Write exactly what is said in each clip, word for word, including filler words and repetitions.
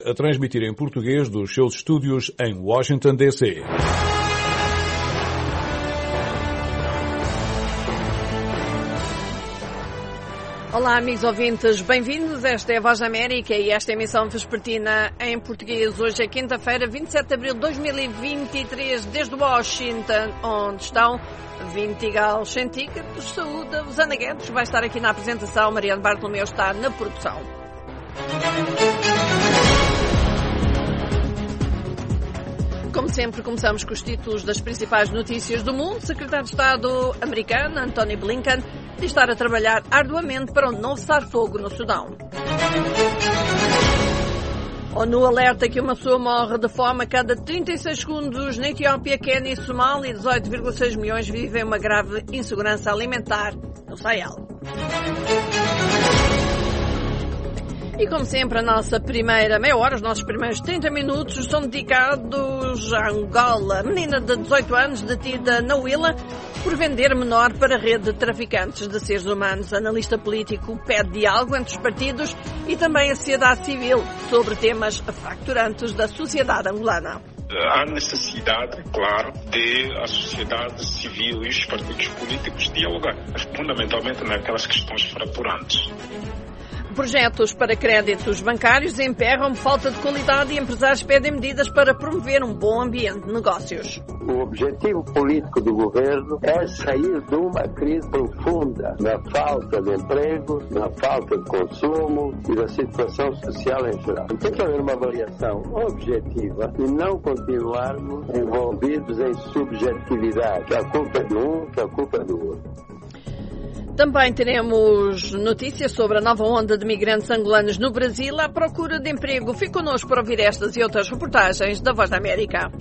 a transmitir em português dos seus estúdios em Washington, D C Olá, amigos ouvintes, bem-vindos. Esta é a Voz da América e esta é a emissão vespertina em português. Hoje é quinta-feira, vinte e sete de abril de dois mil e vinte e três, desde Washington, onde estão vinte graus centígrados. Saúde, Ana Guedes vai estar aqui na apresentação, Mariana Bartolomeu está na produção. Como sempre, começamos com os títulos das principais notícias do mundo. O secretário de Estado americano, Antony Blinken, diz estar a trabalhar arduamente para um novo cessar-fogo no Sudão. A ONU alerta que uma pessoa morre de fome a cada trinta e seis segundos na Etiópia, Quênia e Somália. dezoito vírgula seis milhões vivem uma grave insegurança alimentar no Sahel. E como sempre, a nossa primeira meia hora, os nossos primeiros trinta minutos são dedicados a Angola. Menina de dezoito anos detida na Huila por vender menor para a rede de traficantes de seres humanos. Analista político pede diálogo entre os partidos e também a sociedade civil sobre temas fracturantes da sociedade angolana. Há necessidade, claro, de a sociedade civil e os partidos políticos dialogar, fundamentalmente naquelas questões fraturantes. Projetos para créditos bancários emperram falta de qualidade e empresários pedem medidas para promover um bom ambiente de negócios. O objetivo político do governo é sair de uma crise profunda na falta de emprego, na falta de consumo e da situação social em geral. Tem que haver uma avaliação objetiva e não continuarmos envolvidos em subjetividade, que a culpa é de um, que a culpa é do outro. Também teremos notícias sobre a nova onda de migrantes angolanos no Brasil à procura de emprego. Fique connosco para ouvir estas e outras reportagens da Voz da América.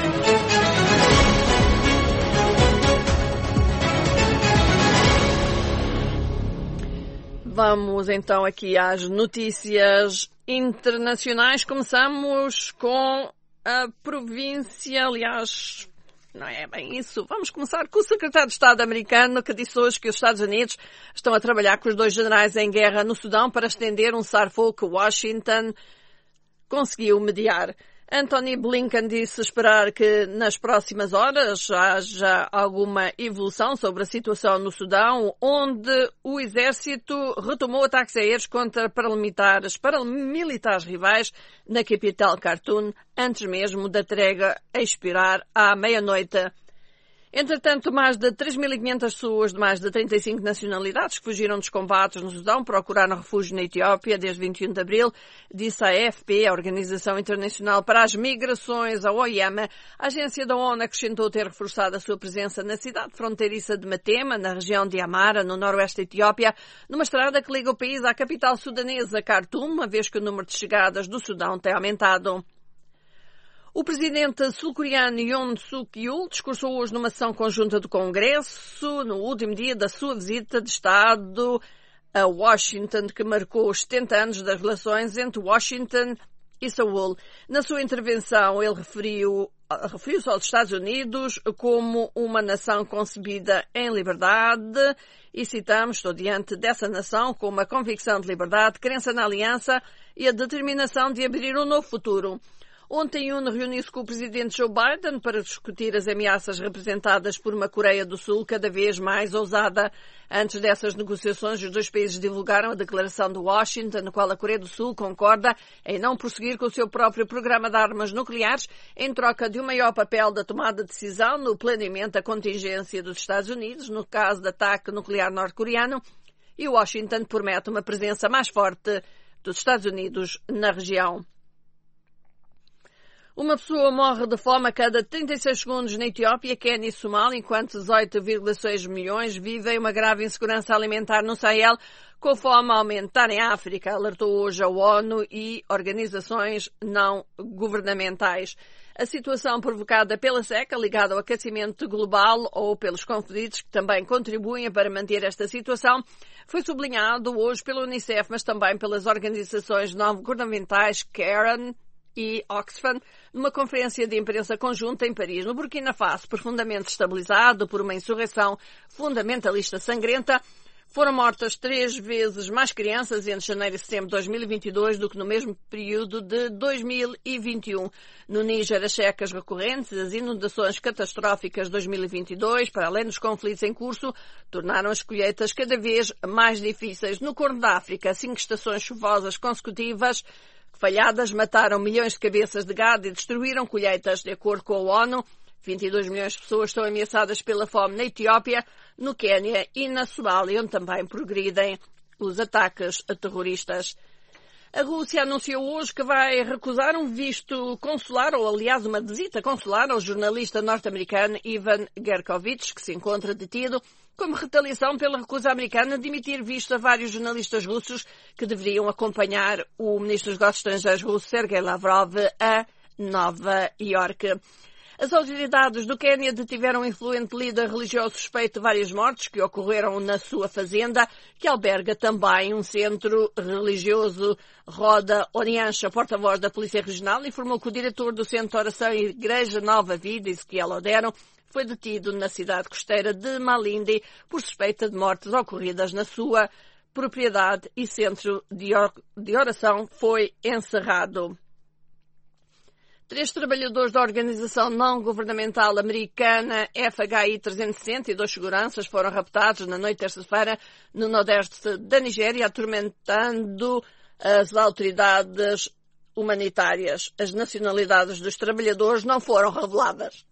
Vamos então aqui às notícias internacionais. Começamos com a província, aliás... Não é bem isso. Vamos começar com o secretário de Estado americano, que disse hoje que os Estados Unidos estão a trabalhar com os dois generais em guerra no Sudão para estender um cessar-fogo que Washington conseguiu mediar. Antony Blinken disse esperar que nas próximas horas haja alguma evolução sobre a situação no Sudão, onde o exército retomou ataques aéreos contra paramilitares, paramilitares rivais na capital Khartoum, antes mesmo da trégua a expirar à meia-noite. Entretanto, mais de três mil e quinhentas pessoas de mais de trinta e cinco nacionalidades que fugiram dos combates no Sudão procuraram refúgio na Etiópia desde vinte e um de abril, disse a A F P, a Organização Internacional para as Migrações, a O I M. A agência da ONU acrescentou ter reforçado a sua presença na cidade fronteiriça de Matema, na região de Amara, no noroeste da Etiópia, numa estrada que liga o país à capital sudanesa, Khartoum, uma vez que o número de chegadas do Sudão tem aumentado. O presidente sul-coreano Yoon Suk-yeol discursou hoje numa sessão conjunta do Congresso, no último dia da sua visita de Estado a Washington, que marcou os setenta anos das relações entre Washington e Seul. Na sua intervenção, ele referiu, referiu-se aos Estados Unidos como uma nação concebida em liberdade e citamos, estou diante dessa nação com uma convicção de liberdade, crença na aliança e a determinação de abrir um novo futuro. Ontem, Yoon reuniu-se com o presidente Joe Biden para discutir as ameaças representadas por uma Coreia do Sul cada vez mais ousada. Antes dessas negociações, os dois países divulgaram a declaração de Washington, na qual a Coreia do Sul concorda em não prosseguir com o seu próprio programa de armas nucleares, em troca de um maior papel da tomada de decisão no planeamento da contingência dos Estados Unidos, no caso de ataque nuclear norte-coreano, e Washington promete uma presença mais forte dos Estados Unidos na região. Uma pessoa morre de fome a cada trinta e seis segundos na Etiópia, Quênia e Somália, enquanto dezoito vírgula seis milhões vivem uma grave insegurança alimentar no Sahel, com a fome a aumentar em África, alertou hoje a ONU e organizações não governamentais. A situação provocada pela seca, ligada ao aquecimento global ou pelos conflitos que também contribuem para manter esta situação, foi sublinhado hoje pela Unicef, mas também pelas organizações não governamentais CAREN e Oxfam, numa conferência de imprensa conjunta em Paris. No Burkina Faso, profundamente estabilizado por uma insurreição fundamentalista sangrenta, Foram mortas três vezes mais crianças entre janeiro e setembro de dois mil e vinte e dois do que no mesmo período de dois mil e vinte e um. No Níger, as secas recorrentes e as inundações catastróficas de dois mil e vinte e dois, para além dos conflitos em curso, tornaram as colheitas cada vez mais difíceis. No Corno da África, cinco estações chuvosas consecutivas falhadas mataram milhões de cabeças de gado e destruíram colheitas. De acordo com a ONU, vinte e dois milhões de pessoas estão ameaçadas pela fome na Etiópia, no Quênia e na Somália, onde também progridem os ataques terroristas. A Rússia anunciou hoje que vai recusar um visto consular, ou aliás uma visita consular, ao jornalista norte-americano Ivan Gershkovich, que se encontra detido como retaliação pela recusa americana de emitir visto a vários jornalistas russos que deveriam acompanhar o ministro dos Negócios Estrangeiros russo Sergei Lavrov a Nova Iorque. As autoridades do Quênia detiveram um influente líder religioso suspeito de várias mortes que ocorreram na sua fazenda, que alberga também um centro religioso. Roda Oriancha, porta-voz da Polícia Regional, informou que o diretor do Centro de Oração e Igreja Nova Vida, Ezequiel Odero, foi detido na cidade costeira de Malindi por suspeita de mortes ocorridas na sua propriedade e centro de oração foi encerrado. Três trabalhadores da organização não-governamental americana F H I trezentos e sessenta e dois seguranças foram raptados na noite de terça-feira no nordeste da Nigéria, atormentando as autoridades humanitárias. As nacionalidades dos trabalhadores não foram reveladas.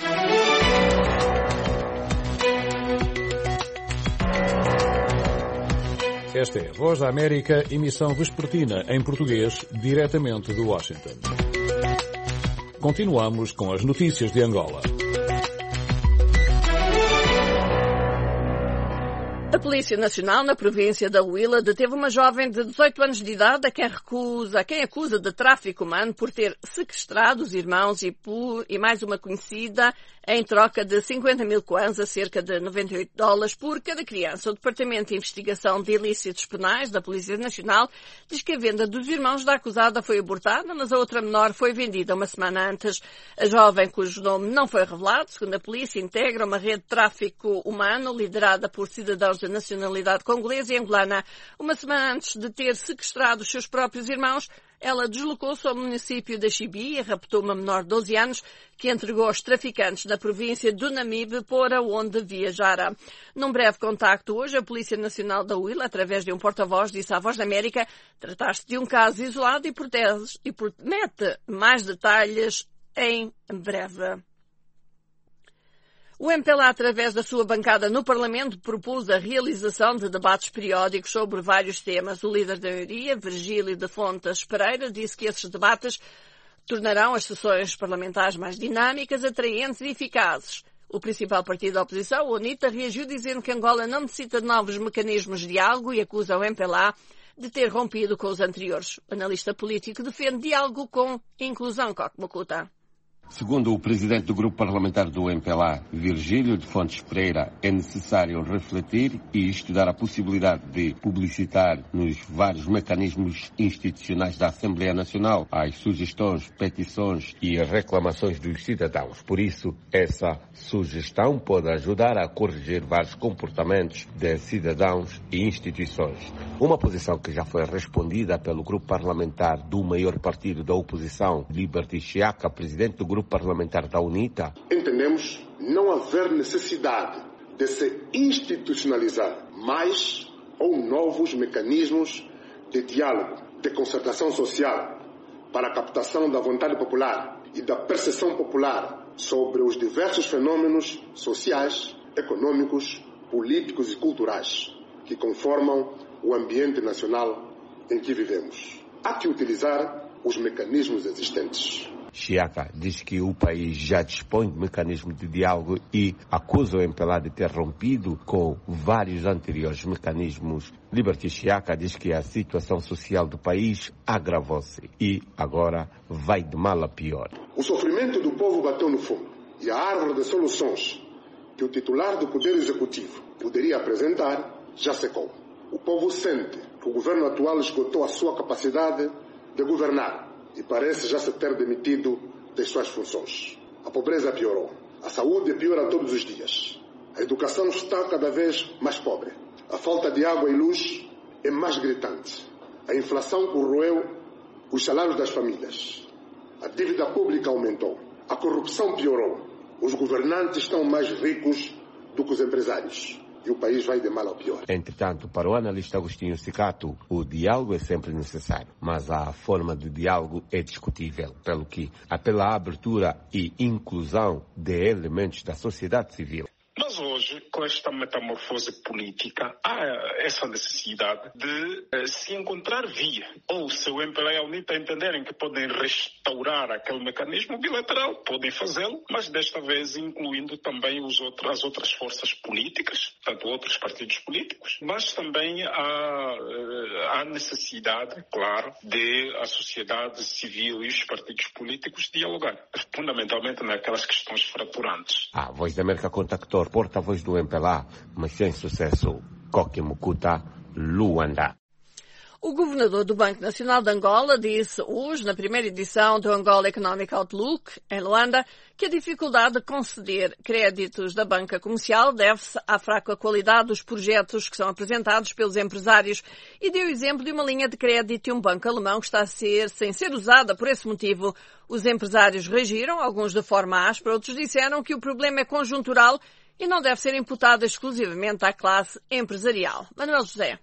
Esta é a Voz da América, emissão vespertina em português, diretamente de Washington. Continuamos com as notícias de Angola. A Polícia Nacional, na província da Huila, deteve uma jovem de dezoito anos de idade a quem, recusa, a quem acusa de tráfico humano por ter sequestrado os irmãos e, por, e mais uma conhecida em troca de cinquenta mil kwanza, cerca de noventa e oito dólares, por cada criança. O Departamento de Investigação de Ilícitos Penais da Polícia Nacional diz que a venda dos irmãos da acusada foi abortada, mas a outra menor foi vendida uma semana antes. A jovem, cujo nome não foi revelado, segundo a polícia, integra uma rede de tráfico humano liderada por cidadãos da nacionalidade congolesa e angolana. Uma semana antes de ter sequestrado os seus próprios irmãos, ela deslocou-se ao município de Chibi e raptou uma menor de doze anos que entregou aos traficantes da província do Namibe, por onde viajara. Num breve contacto hoje, a Polícia Nacional da Huila, através de um porta-voz, disse à Voz da América tratar-se de um caso isolado e protege e promete mais detalhes em breve. O M P L A, através da sua bancada no Parlamento, propôs a realização de debates periódicos sobre vários temas. O líder da maioria, Virgílio de Fontes Pereira, disse que esses debates tornarão as sessões parlamentares mais dinâmicas, atraentes e eficazes. O principal partido da oposição, o UNITA, reagiu dizendo que Angola não necessita de novos mecanismos de diálogo e acusa o M P L A de ter rompido com os anteriores. O analista político defende diálogo com inclusão, Coque Mocuta. Segundo o presidente do grupo parlamentar do M P L A, Virgílio de Fontes Pereira, é necessário refletir e estudar a possibilidade de publicitar nos vários mecanismos institucionais da Assembleia Nacional as sugestões, petições e reclamações dos cidadãos. Por isso, essa sugestão pode ajudar a corrigir vários comportamentos de cidadãos e instituições. Uma posição que já foi respondida pelo grupo parlamentar do maior partido da oposição, Liberty Chiaka, presidente do grupo parlamentar da UNITA. Entendemos não haver necessidade de se institucionalizar mais ou novos mecanismos de diálogo, de concertação social para a captação da vontade popular e da percepção popular sobre os diversos fenômenos sociais, econômicos, políticos e culturais que conformam o ambiente nacional em que vivemos. Há que utilizar os mecanismos existentes. Chiaka diz que o país já dispõe de mecanismos de diálogo e acusa o M P L A de ter rompido com vários anteriores mecanismos. Liberty Chiaka diz que a situação social do país agravou-se e agora vai de mal a pior. O sofrimento do povo bateu no fundo e a árvore de soluções que o titular do Poder Executivo poderia apresentar já secou. O povo sente que o governo atual esgotou a sua capacidade de governar e parece já se ter demitido das suas funções. A pobreza piorou. A saúde piora todos os dias. A educação está cada vez mais pobre. A falta de água e luz é mais gritante. A inflação corroeu os salários das famílias. A dívida pública aumentou. A corrupção piorou. Os governantes estão mais ricos do que os empresários. E o país vai de mal ao pior. Entretanto, para o analista Agostinho Cicato, o diálogo é sempre necessário, mas a forma de diálogo é discutível, pelo que apela à abertura e inclusão de elementos da sociedade civil. Mas hoje, com esta metamorfose política, há essa necessidade de eh, se encontrar via. Ou se o M P L A e a UNITA entenderem que podem restaurar aquele mecanismo bilateral, podem fazê-lo, mas desta vez incluindo também os outros, as outras forças políticas, portanto outros partidos políticos, mas também há, há necessidade, claro, de a sociedade civil e os partidos políticos dialogar, fundamentalmente naquelas questões fraturantes. A Voz da América contactou porta-voz do M P L A, mas sem sucesso. Koki Mukuta, Luanda. O governador do Banco Nacional de Angola disse hoje, na primeira edição do Angola Economic Outlook, em Luanda, que a dificuldade de conceder créditos da banca comercial deve-se à fraca qualidade dos projetos que são apresentados pelos empresários e deu exemplo de uma linha de crédito de um banco alemão que está a ser, sem ser usada por esse motivo. Os empresários reagiram, alguns de forma áspera, outros disseram que o problema é conjuntural e não deve ser imputado exclusivamente à classe empresarial. Manuel José.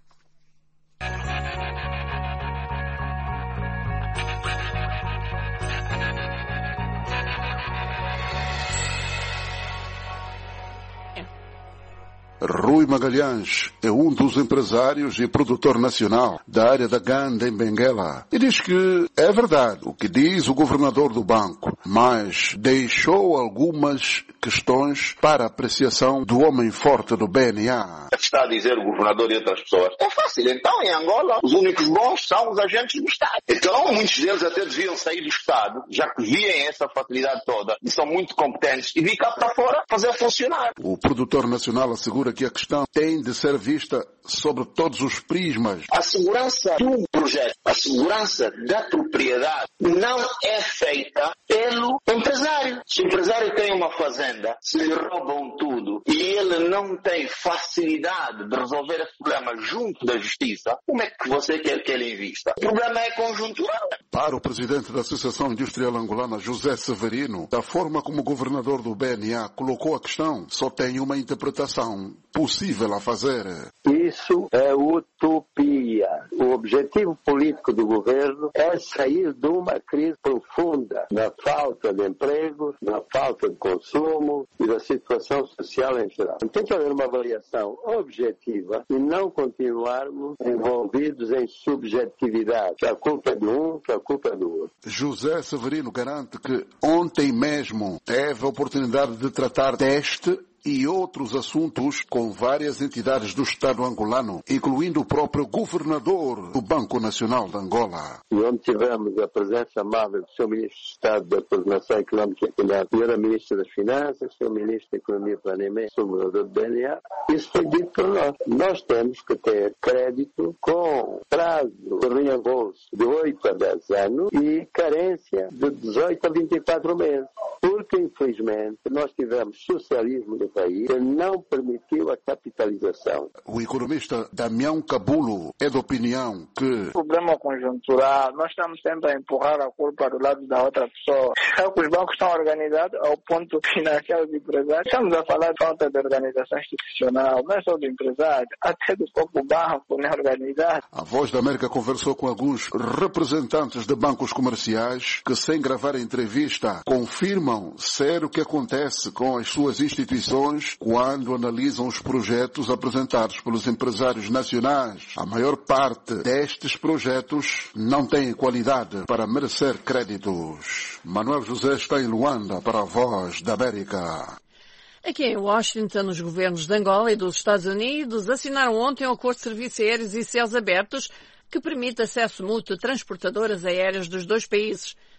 Rui Magalhães é um dos empresários e produtor nacional da área da Ganda em Benguela e diz que é verdade o que diz o governador do banco, mas deixou algumas questões para apreciação do homem forte do B N A. Está a dizer o governador e outras pessoas. É fácil, então em Angola os únicos bons são os agentes do Estado. Então muitos deles até deviam sair do Estado, já que veem essa facilidade toda e são muito competentes e vir cá para fora fazer funcionar. O produtor nacional assegura que a questão tem de ser vista sobre todos os prismas. A segurança do projeto, a segurança da propriedade não é feita pelo empresário. Se o empresário tem uma fazenda, se lhe roubam tudo e ele não tem facilidade de resolver esse problema junto da justiça, como é que você quer que ele invista? O problema é conjuntural. Para o presidente da Associação Industrial Angolana, José Severino, da forma como o governador do B N A colocou a questão, só tem uma interpretação possível a fazer. Isso é utopia. O objetivo político do governo é sair de uma crise profunda na falta de emprego, na falta de consumo e da situação social em geral. Tem que haver uma avaliação objetiva e não continuarmos envolvidos em subjetividade, que a culpa é de um, que a culpa é do outro. José Severino garante que ontem mesmo teve a oportunidade de tratar deste e outros assuntos com várias entidades do Estado angolano, incluindo o próprio governador do Banco Nacional de Angola. E onde tivemos a presença amável do senhor Ministro de Estado da Coordenação Económica e Económica, a senhora Ministra das Finanças, o senhor Ministro da Economia e Planeamento, o governador do B N A, isso foi dito por nós. Nós temos que ter crédito com prazo de reembolso de oito a dez anos e carência de dezoito a vinte e quatro meses. Porque, infelizmente, nós tivemos socialismo no país que não permitiu a capitalização. O economista Damião Cabulo é da opinião que o problema conjuntural, nós estamos sempre a empurrar a culpa do lado da outra pessoa. É que os bancos estão organizados ao ponto de financiar os empresários. Estamos a falar de falta de organização institucional, não é só do empresário, até do próprio banco, né, organizado. A Voz da América conversou com alguns representantes de bancos comerciais que, sem gravar a entrevista, confirmam ser o que acontece com as suas instituições quando analisam os projetos apresentados pelos empresários nacionais. A maior parte destes projetos não tem qualidade para merecer créditos. Manuel José está em Luanda para a Voz da América. Aqui em Washington, os governos de Angola e dos Estados Unidos assinaram ontem um acordo de serviços aéreos e céus abertos que permite acesso mútuo a transportadoras aéreas dos dois países.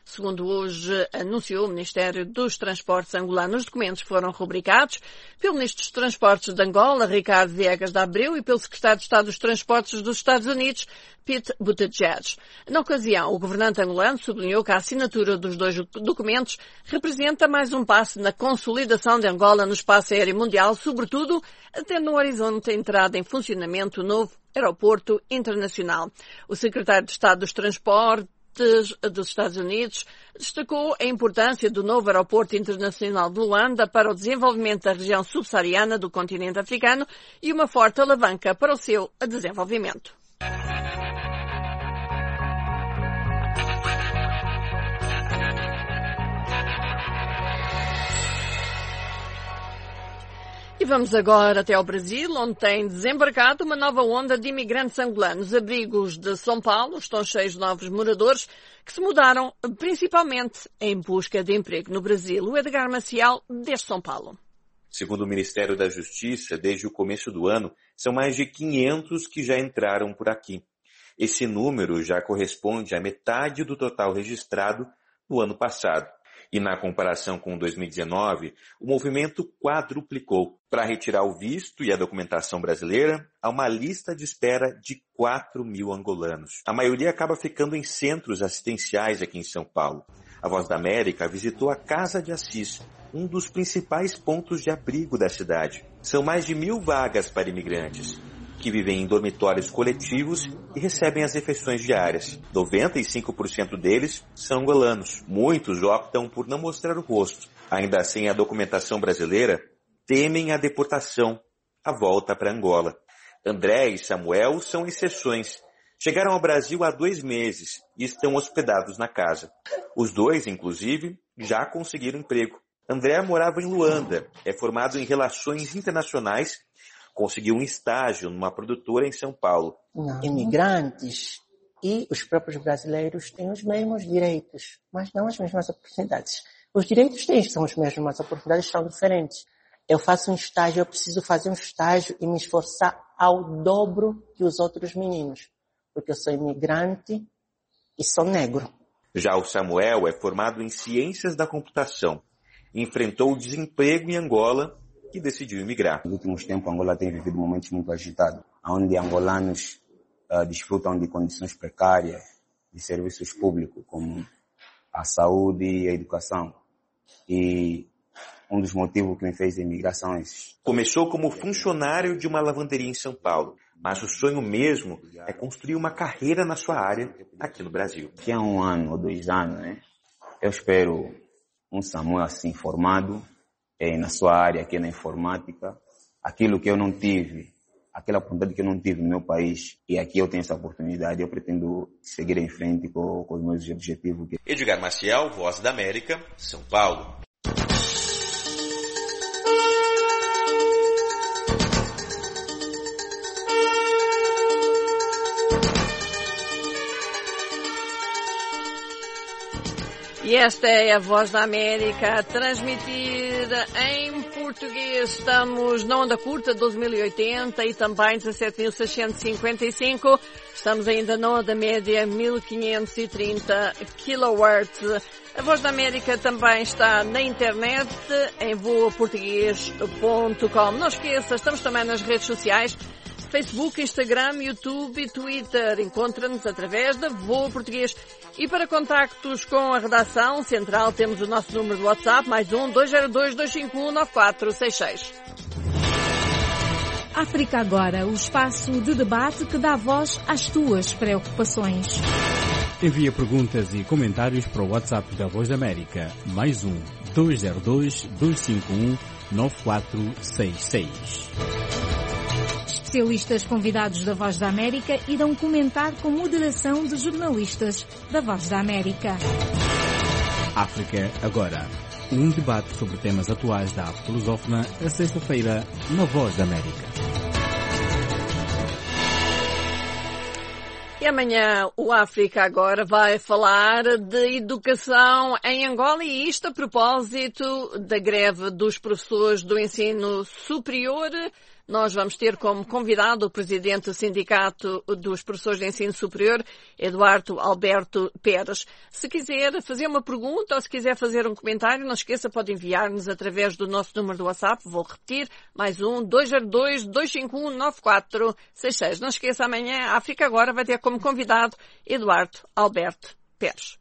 segundo hoje anunciou o Ministério dos Transportes angolano. Os documentos foram rubricados pelo Ministro dos Transportes de Angola, Ricardo Viegas de Abreu, e pelo Secretário de Estado dos Transportes dos Estados Unidos, Pete Buttigieg. Na ocasião, o governante angolano sublinhou que a assinatura dos dois documentos representa mais um passo na consolidação de Angola no espaço aéreo mundial, sobretudo tendo no horizonte a entrada em funcionamento o novo aeroporto internacional. O secretário de Estado dos Transportes dos Estados Unidos destacou a importância do novo aeroporto internacional de Luanda para o desenvolvimento da região subsaariana do continente africano e uma forte alavanca para o seu desenvolvimento. E vamos agora até ao Brasil, onde tem desembarcado uma nova onda de imigrantes angolanos. Abrigos de São Paulo estão cheios de novos moradores que se mudaram principalmente em busca de emprego no Brasil. O Edgar Maciel, desde São Paulo. Segundo o Ministério da Justiça, desde o começo do ano, são mais de quinhentos que já entraram por aqui. Esse número já corresponde à metade do total registrado no ano passado. E na comparação com dois mil e dezenove, o movimento quadruplicou. Para retirar o visto e a documentação brasileira, há uma lista de espera de quatro mil angolanos. A maioria acaba ficando em centros assistenciais aqui em São Paulo. A Voz da América visitou a Casa de Assis, um dos principais pontos de abrigo da cidade. São mais de mil vagas para imigrantes, que vivem em dormitórios coletivos e recebem as refeições diárias. noventa e cinco por cento deles são angolanos. Muitos optam por não mostrar o rosto. Ainda sem a documentação brasileira, temem a deportação, a volta para Angola. André e Samuel são exceções. Chegaram ao Brasil há dois meses e estão hospedados na casa. Os dois, inclusive, já conseguiram emprego. André morava em Luanda, é formado em Relações Internacionais, conseguiu um estágio numa produtora em São Paulo. Não. Imigrantes e os próprios brasileiros têm os mesmos direitos, mas não as mesmas oportunidades. Os direitos têm, são os mesmos, mas as oportunidades são diferentes. Eu faço um estágio, eu preciso fazer um estágio e me esforçar ao dobro que os outros meninos, porque eu sou imigrante e sou negro. Já o Samuel é formado em Ciências da Computação. Enfrentou o desemprego em Angola e decidiu emigrar. Nos últimos tempos, Angola tem vivido momentos muito agitados, onde angolanos uh, desfrutam de condições precárias de serviços públicos, como a saúde e a educação. E um dos motivos que me fez a imigração é esse. Começou como funcionário de uma lavanderia em São Paulo, mas o sonho mesmo é construir uma carreira na sua área aqui no Brasil. Daqui a um ano ou dois anos, né, eu espero um Samuel assim formado é, na sua área, aqui na informática, aquilo que eu não tive, aquela oportunidade que eu não tive no meu país, e aqui eu tenho essa oportunidade, eu pretendo seguir em frente com, com os meus objetivos. Edgar Maciel, Voz da América, São Paulo. E esta é a Voz da América, transmitida em português. Estamos na onda curta doze mil e oitenta e também dezassete mil seiscentos e cinquenta e cinco. Estamos ainda na onda média mil quinhentos e trinta kilowatts. A Voz da América também está na internet em voa português ponto com. Não esqueça, estamos também nas redes sociais. Facebook, Instagram, YouTube e Twitter. Encontra-nos através da Voa Português. E para contactos com a redação central temos o nosso número de WhatsApp, mais um, dois zero dois, dois cinco um, nove quatro seis seis. África Agora, o espaço de debate que dá voz às tuas preocupações. Envia perguntas e comentários para o WhatsApp da Voz da América, mais um, dois zero dois, dois cinco um, nove quatro seis seis. Especialistas convidados da Voz da América irão comentar com moderação de jornalistas da Voz da América. África Agora, um debate sobre temas atuais da África lusófona, a sexta-feira, na Voz da América. E amanhã o África Agora vai falar de educação em Angola, e isto a propósito da greve dos professores do ensino superior Nós vamos ter como convidado o presidente do Sindicato dos Professores de Ensino Superior, Eduardo Alberto Pérez. Se quiser fazer uma pergunta ou se quiser fazer um comentário, não esqueça, pode enviar-nos através do nosso número do WhatsApp. Vou repetir, mais um, dois zero dois, dois cinco um, nove quatro seis seis. Não esqueça, amanhã a África Agora vai ter como convidado Eduardo Alberto Pérez.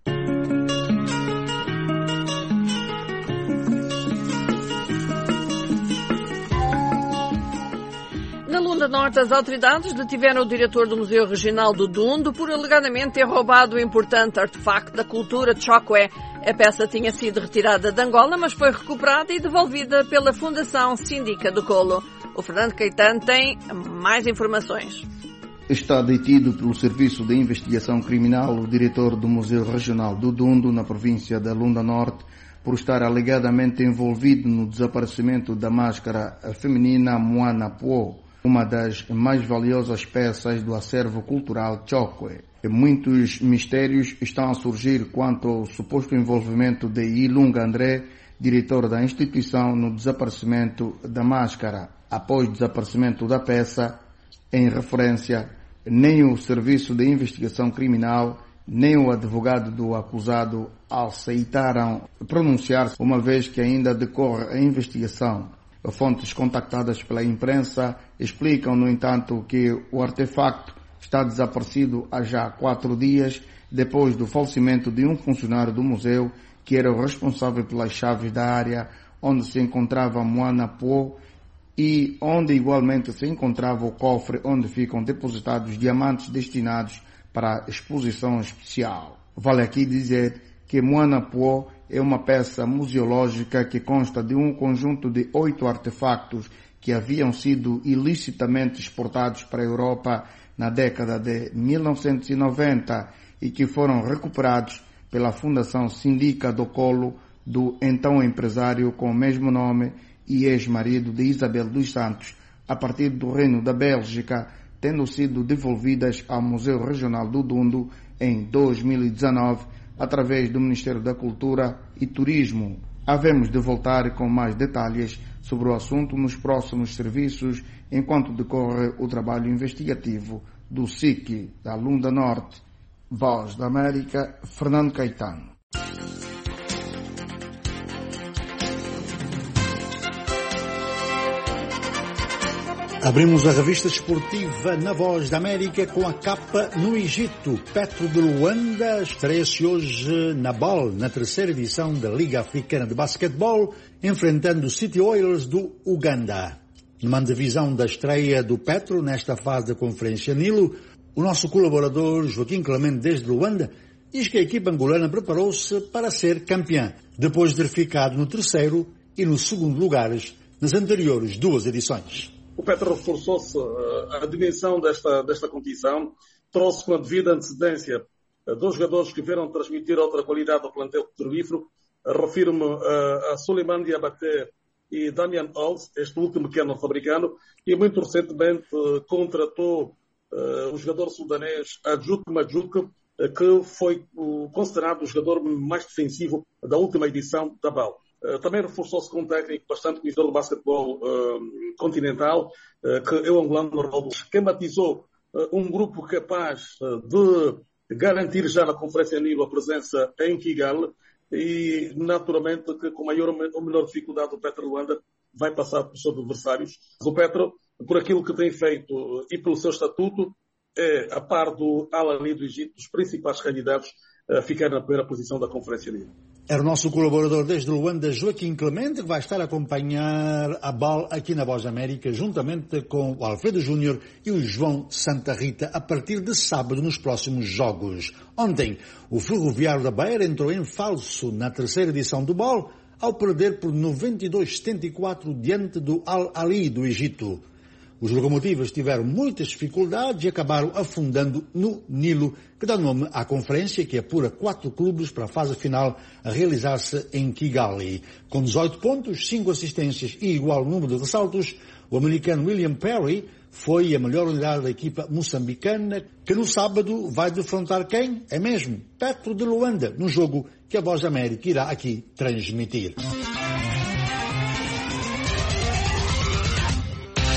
Na Lunda Norte, as autoridades detiveram o diretor do Museu Regional do Dundo por alegadamente ter roubado o importante artefacto da cultura Chokwe. A peça tinha sido retirada de Angola, mas foi recuperada e devolvida pela Fundação Síndica do Colo. O Fernando Caetano tem mais informações. Está detido pelo Serviço de Investigação Criminal o diretor do Museu Regional do Dundo, na província da Lunda Norte, por estar alegadamente envolvido no desaparecimento da máscara feminina Moana Po, uma das mais valiosas peças do acervo cultural Chokwe. Muitos mistérios estão a surgir quanto ao suposto envolvimento de Ilunga André, diretor da instituição, no desaparecimento da máscara. Após o desaparecimento da peça, em referência, nem o Serviço de Investigação Criminal, nem o advogado do acusado aceitaram pronunciar-se, uma vez que ainda decorre a investigação. Fontes contactadas pela imprensa explicam, no entanto, que o artefacto está desaparecido há já quatro dias, depois do falecimento de um funcionário do museu, que era o responsável pelas chaves da área onde se encontrava Moana Po e onde igualmente se encontrava o cofre onde ficam depositados diamantes destinados para exposição especial. Vale aqui dizer que Moana Po é uma peça museológica que consta de um conjunto de oito artefactos que haviam sido ilicitamente exportados para a Europa na década de mil novecentos e noventa e que foram recuperados pela Fundação Síndica do Colo do então empresário com o mesmo nome e ex-marido de Isabel dos Santos, a partir do Reino da Bélgica, tendo sido devolvidas ao Museu Regional do Dundo em dois mil e dezenove, através do Ministério da Cultura e Turismo. Havemos de voltar com mais detalhes sobre o assunto nos próximos serviços, enquanto decorre o trabalho investigativo do S I C da Lunda Norte. Voz da América, Fernando Caetano. Abrimos a revista esportiva na Voz da América com a capa no Egito. Petro de Luanda estreia-se hoje na B O L, na terceira edição da Liga Africana de Basquetebol, enfrentando o City Oilers do Uganda. Numa divisão da estreia do Petro nesta fase da Conferência Nilo, o nosso colaborador Joaquim Clemente desde Luanda diz que a equipa angolana preparou-se para ser campeã, depois de ter ficado no terceiro e no segundo lugares nas anteriores duas edições. O Petro reforçou-se a dimensão desta, desta competição, trouxe com a devida antecedência dois jogadores que vieram transmitir outra qualidade ao plantel petrolífero. Refiro-me a, a Suleiman Diabaté e Damian Holtz, este último que é norte-americano, e muito recentemente contratou uh, o jogador sudanês Adjuk Majuk, uh, que foi uh, considerado o jogador mais defensivo da última edição da B A L. Uh, também reforçou-se com um técnico bastante conhecedor do basquetebol uh, continental, uh, que é o angolano Raul, que matizou uh, um grupo capaz uh, de garantir já na Conferência Nilo a presença em Kigali e, naturalmente, que com maior ou menor dificuldade o Petro Luanda vai passar pelos seus adversários. O Petro, por aquilo que tem feito uh, e pelo seu estatuto, é, a par do Al-Ahly do Egito, dos principais candidatos a ficar na primeira posição da Conferência Nilo. Era o nosso colaborador desde Luanda, Joaquim Clemente, que vai estar a acompanhar a B A L aqui na Voz da América, juntamente com o Alfredo Júnior e o João Santa Rita, a partir de sábado nos próximos jogos. Ontem, o Ferroviário da Beira entrou em falso na terceira edição do B A L, ao perder por noventa e dois a setenta e quatro diante do Al-Ahly do Egito. Os locomotivas tiveram muitas dificuldades e acabaram afundando no Nilo, que dá nome à conferência, que apura quatro clubes para a fase final a realizar-se em Kigali. Com dezoito pontos, cinco assistências e igual número de ressaltos, o americano William Perry foi a melhor unidade da equipa moçambicana, que no sábado vai defrontar quem? É mesmo, Petro de Luanda, no jogo que a Voz da América irá aqui transmitir.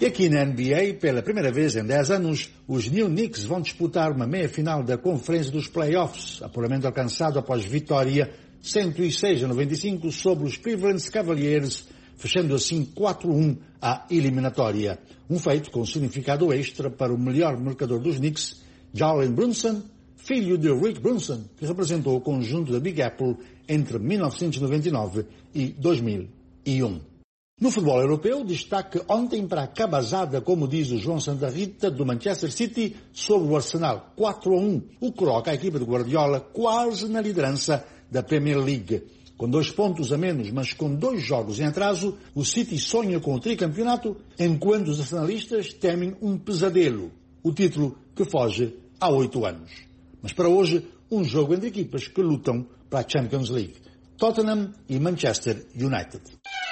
E aqui na N B A, pela primeira vez em dez anos, os New Knicks vão disputar uma meia-final da Conferência dos Playoffs, apuramento alcançado após vitória cento e seis a noventa e cinco sobre os Cleveland Cavaliers, fechando assim quatro a um a eliminatória. Um feito com significado extra para o melhor marcador dos Knicks, Jalen Brunson, filho de Rick Brunson, que representou o conjunto da Big Apple entre mil novecentos e noventa e nove e dois mil e um. No futebol europeu, destaque ontem para a cabazada, como diz o João Santa Rita, do Manchester City, sobre o Arsenal, quatro a um, o que coloca a equipa de Guardiola quase na liderança da Premier League. Com dois pontos a menos, mas com dois jogos em atraso, o City sonha com o tricampeonato, enquanto os arsenalistas temem um pesadelo, o título que foge há oito anos. Mas para hoje, um jogo entre equipas que lutam para a Champions League. Tottenham e Manchester United.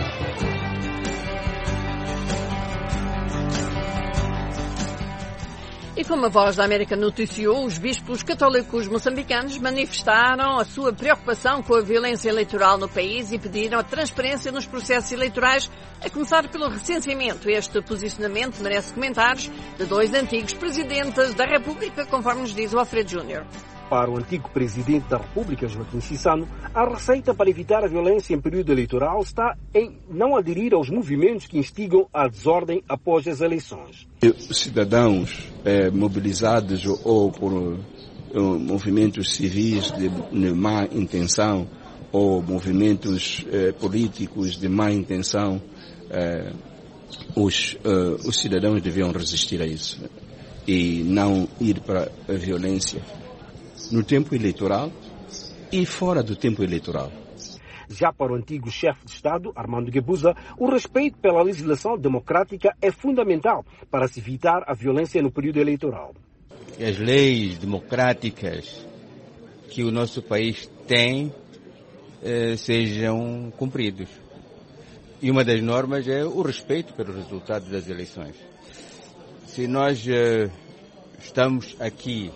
E como a Voz da América noticiou, os bispos católicos moçambicanos manifestaram a sua preocupação com a violência eleitoral no país e pediram a transparência nos processos eleitorais, a começar pelo recenseamento. Este posicionamento merece comentários de dois antigos presidentes da República, conforme nos diz o Alfredo Júnior. Para o antigo presidente da República, Joaquim Chissano, a receita para evitar a violência em período eleitoral está em não aderir aos movimentos que instigam a desordem após as eleições. Cidadãos eh, mobilizados ou por eh, movimentos civis de, de má intenção ou movimentos eh, políticos de má intenção, eh, os, eh, os cidadãos deviam resistir a isso e não ir para a violência no tempo eleitoral e fora do tempo eleitoral. Já para o antigo chefe de Estado, Armando Guebuza, o respeito pela legislação democrática é fundamental para se evitar a violência no período eleitoral. As leis democráticas que o nosso país tem eh, sejam cumpridas. E uma das normas é o respeito pelo resultado das eleições. Se nós eh, estamos aqui,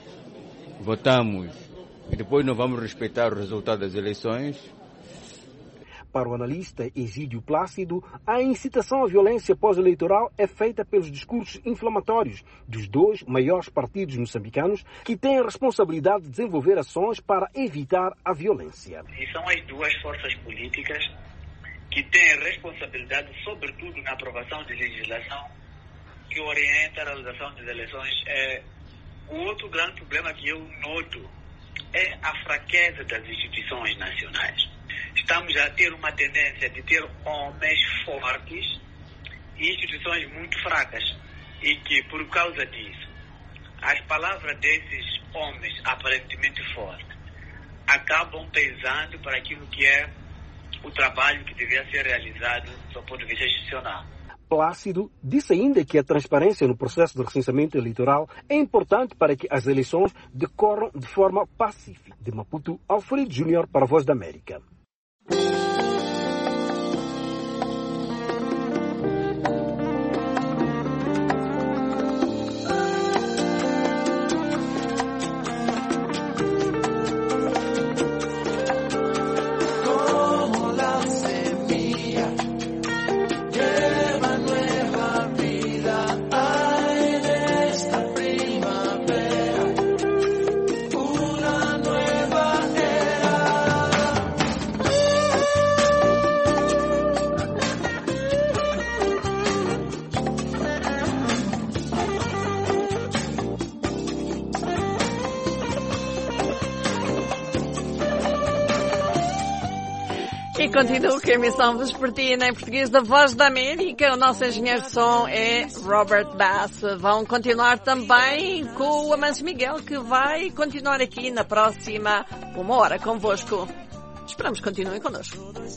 votamos e depois não vamos respeitar o resultado das eleições. Para o analista Egídio Plácido, a incitação à violência pós-eleitoral é feita pelos discursos inflamatórios dos dois maiores partidos moçambicanos que têm a responsabilidade de desenvolver ações para evitar a violência. E são as duas forças políticas que têm a responsabilidade, sobretudo na aprovação de legislação que orienta a realização das eleições. É, o outro grande problema que eu noto é a fraqueza das instituições nacionais. Estamos a ter uma tendência de ter homens fortes e instituições muito fracas. E que, por causa disso, as palavras desses homens aparentemente fortes acabam pesando para aquilo que é o trabalho que devia ser realizado do ponto de vista institucional. Plácido disse ainda que a transparência no processo de recenseamento eleitoral é importante para que as eleições decorram de forma pacífica. De Maputo, Alfredo Júnior para a Voz da América. E continuo com a emissão vespertina em português da Voz da América. O nosso engenheiro de som é Robert Bass. Vão continuar também com o Amâncio Miguel, que vai continuar aqui na próxima uma hora convosco. Esperamos que continuem connosco.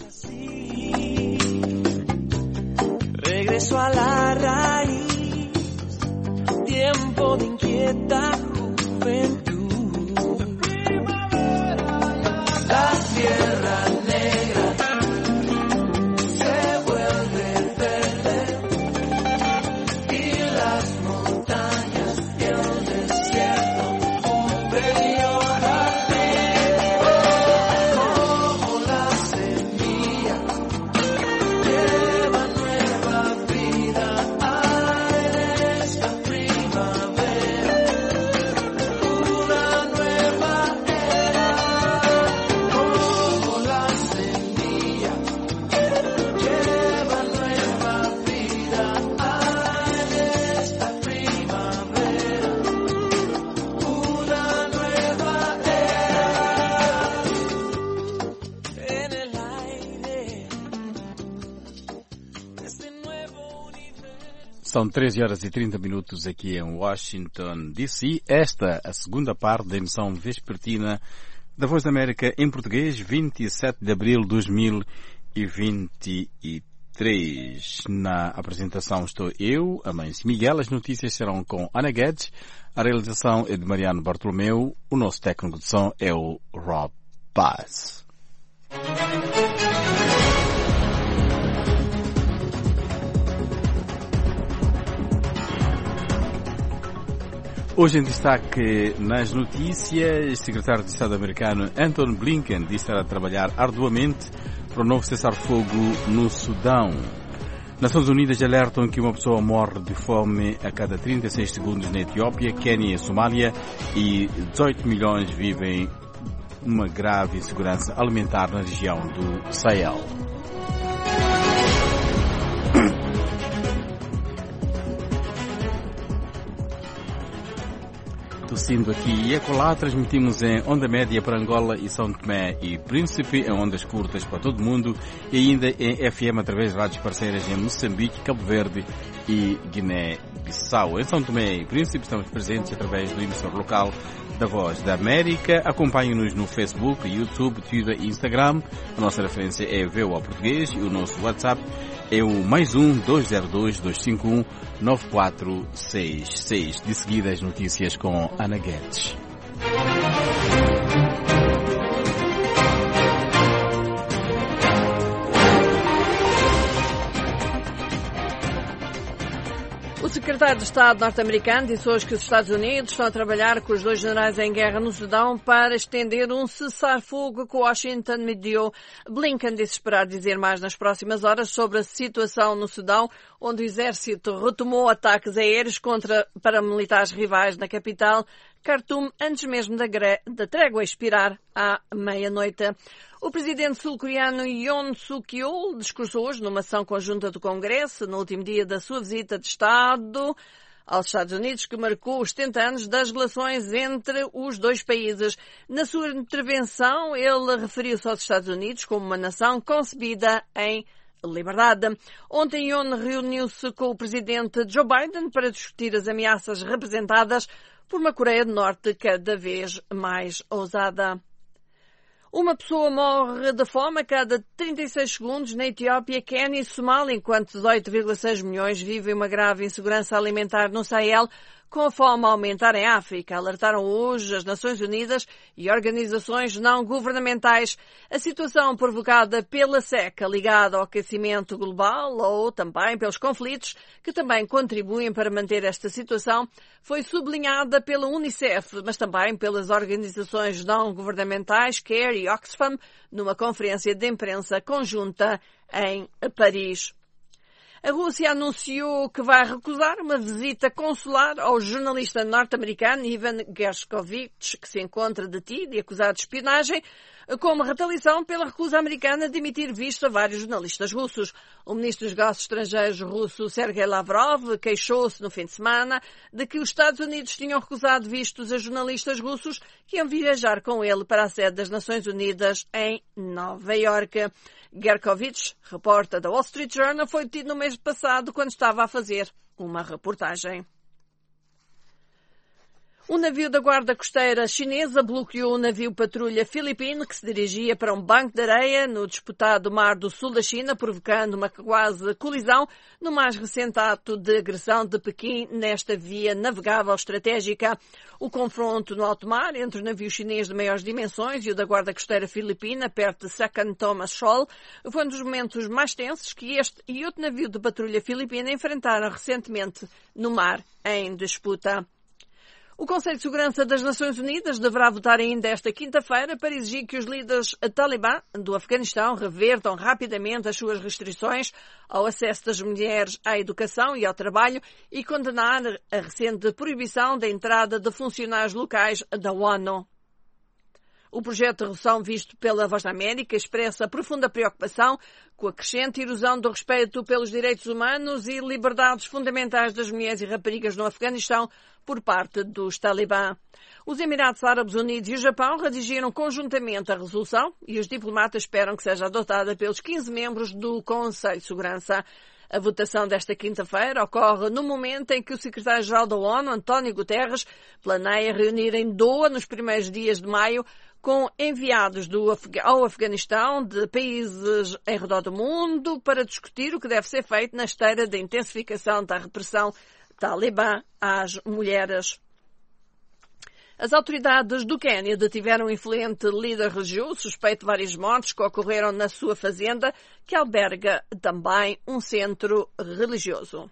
Regreso a la raíz, tiempo de inquieta juventud. La tierra negra se vuelve verde y las montañas y el desierto un bello jardín. Como la semilla lleva nueva vida a São treze horas e trinta minutos aqui em Washington, D C. Esta a segunda parte da emissão vespertina da Voz da América em português, vinte e sete de abril de dois mil e vinte e três. Na apresentação estou eu, Amâncio Miguel. As notícias serão com Ana Guedes. A realização é de Mariano Bartolomeu. O nosso técnico de som é o Rob Paz. Hoje em destaque nas notícias, o secretário de Estado americano Antony Blinken diz estar a trabalhar arduamente para o novo cessar-fogo no Sudão. Nações Unidas alertam que uma pessoa morre de fome a cada trinta e seis segundos na Etiópia, Quênia e Somália e dezoito milhões vivem uma grave insegurança alimentar na região do Sahel. Tossindo aqui e acolá, transmitimos em onda média para Angola e São Tomé e Príncipe, em ondas curtas para todo o mundo e ainda em F M através de rádios parceiras em Moçambique, Cabo Verde e Guiné-Bissau. Em São Tomé e Príncipe estamos presentes através do emissor local da Voz da América. Acompanhe-nos no Facebook, YouTube, Twitter e Instagram. A nossa referência é V O A Português e o nosso WhatsApp é o mais um dois zero dois dois cinco um nove quatro seis seis. De seguida as notícias com Ana Guedes. O secretário de Estado norte-americano disse hoje que os Estados Unidos estão a trabalhar com os dois generais em guerra no Sudão para estender um cessar-fogo que Washington mediou. Blinken disse esperar dizer mais nas próximas horas sobre a situação no Sudão, onde o exército retomou ataques aéreos contra paramilitares rivais na capital, Khartoum, antes mesmo da, da trégua expirar à meia-noite. O presidente sul-coreano Yoon Suk-yeol discursou hoje numa sessão conjunta do Congresso, no último dia da sua visita de Estado aos Estados Unidos, que marcou os setenta anos das relações entre os dois países. Na sua intervenção, ele referiu-se aos Estados Unidos como uma nação concebida em liberdade. Ontem, Yoon reuniu-se com o presidente Joe Biden para discutir as ameaças representadas por uma Coreia do Norte cada vez mais ousada. Uma pessoa morre de fome a cada trinta e seis segundos na Etiópia, Quênia e Somália, enquanto dezoito vírgula seis milhões vivem uma grave insegurança alimentar no Sahel, com a fome a aumentar em África, alertaram hoje as Nações Unidas e organizações não governamentais. A situação provocada pela seca ligada ao aquecimento global ou também pelos conflitos, que também contribuem para manter esta situação, foi sublinhada pela Unicef, mas também pelas organizações não governamentais CARE e Oxfam, numa conferência de imprensa conjunta em Paris. A Rússia anunciou que vai recusar uma visita consular ao jornalista norte-americano Ivan Gershkovich, que se encontra detido e acusado de espionagem, como retaliação pela recusa americana de emitir visto a vários jornalistas russos. O ministro dos Negócios Estrangeiros russo, Sergei Lavrov, queixou-se no fim de semana de que os Estados Unidos tinham recusado vistos a jornalistas russos que iam viajar com ele para a sede das Nações Unidas em Nova Iorque. Gershkovich, repórter da Wall Street Journal, foi detido no mês passado quando estava a fazer uma reportagem. Um navio da guarda costeira chinesa bloqueou um navio patrulha filipino que se dirigia para um banco de areia no disputado Mar do Sul da China, provocando uma quase colisão no mais recente ato de agressão de Pequim nesta via navegável estratégica. O confronto no alto mar entre o navio chinês de maiores dimensões e o da guarda costeira filipina, perto de Second Thomas Shoal, foi um dos momentos mais tensos que este e outro navio de patrulha filipina enfrentaram recentemente no mar em disputa. O Conselho de Segurança das Nações Unidas deverá votar ainda esta quinta-feira para exigir que os líderes talibã do Afeganistão revertam rapidamente as suas restrições ao acesso das mulheres à educação e ao trabalho e condenar a recente proibição da entrada de funcionários locais da ONU. O projeto de resolução visto pela Voz da América expressa profunda preocupação com a crescente erosão do respeito pelos direitos humanos e liberdades fundamentais das mulheres e raparigas no Afeganistão por parte dos talibã. Os Emirados Árabes Unidos e o Japão redigiram conjuntamente a resolução e os diplomatas esperam que seja adotada pelos quinze membros do Conselho de Segurança. A votação desta quinta-feira ocorre no momento em que o secretário-geral da ONU, António Guterres, planeia reunir em Doha, nos primeiros dias de maio, com enviados do Afeg- ao Afeganistão de países em redor do mundo para discutir o que deve ser feito na esteira da intensificação da repressão talibã às mulheres. As autoridades do Quênia detiveram um influente líder religioso suspeito de várias mortes que ocorreram na sua fazenda, que alberga também um centro religioso.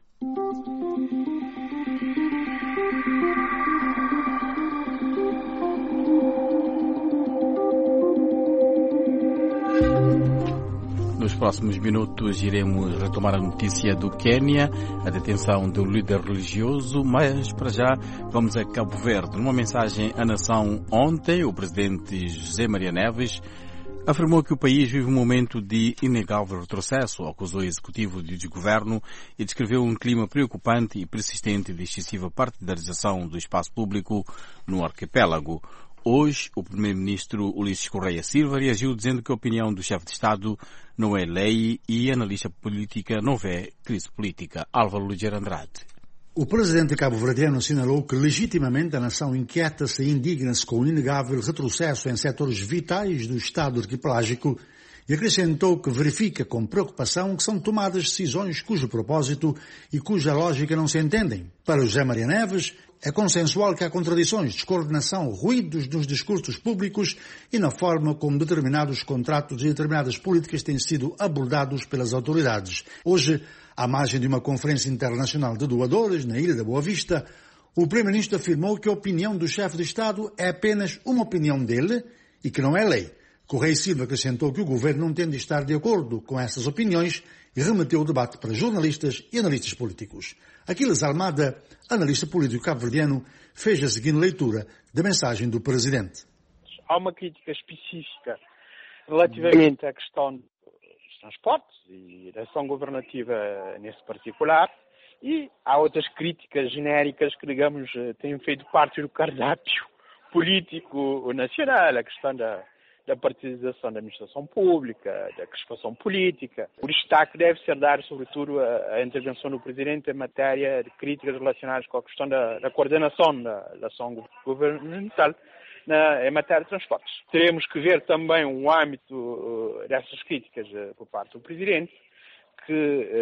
Nos próximos minutos iremos retomar a notícia do Quênia, a detenção do líder religioso, mas para já vamos a Cabo Verde. Numa mensagem à nação ontem, o presidente José Maria Neves afirmou que o país vive um momento de inegável retrocesso, acusou o executivo de desgoverno e descreveu um clima preocupante e persistente de excessiva partidarização do espaço público no arquipélago. Hoje, o primeiro-ministro Ulisses Correia Silva reagiu dizendo que a opinião do chefe de Estado não é lei e a analista política não vê crise política. Álvaro Ligeiro Andrade. O presidente cabo-verdiano assinalou que legitimamente a nação inquieta-se e indigna-se com o inegável retrocesso em setores vitais do Estado arquipelágico e acrescentou que verifica com preocupação que são tomadas decisões cujo propósito e cuja lógica não se entendem. Para José Maria Neves, é consensual que há contradições, descoordenação, ruídos nos discursos públicos e na forma como determinados contratos e determinadas políticas têm sido abordados pelas autoridades. Hoje, à margem de uma conferência internacional de doadores na Ilha da Boa Vista, o primeiro-ministro afirmou que a opinião do chefe de Estado é apenas uma opinião dele e que não é lei. Correia Silva acrescentou que o governo não tem de estar de acordo com essas opiniões e remeteu o debate para jornalistas e analistas políticos. Aquiles Almada, analista político cabo-verdiano, fez a seguinte leitura da mensagem do presidente. Há uma crítica específica relativamente à questão dos transportes e da ação governativa nesse particular, e há outras críticas genéricas que, digamos, têm feito parte do cardápio político nacional, a questão da da partidarização da administração pública, da crispação política. O destaque deve ser dado, sobretudo, à intervenção do Presidente em matéria de críticas relacionadas com a questão da, da coordenação da, da ação governamental na, em matéria de transportes. Teremos que ver também o âmbito uh, dessas críticas uh, por parte do Presidente, que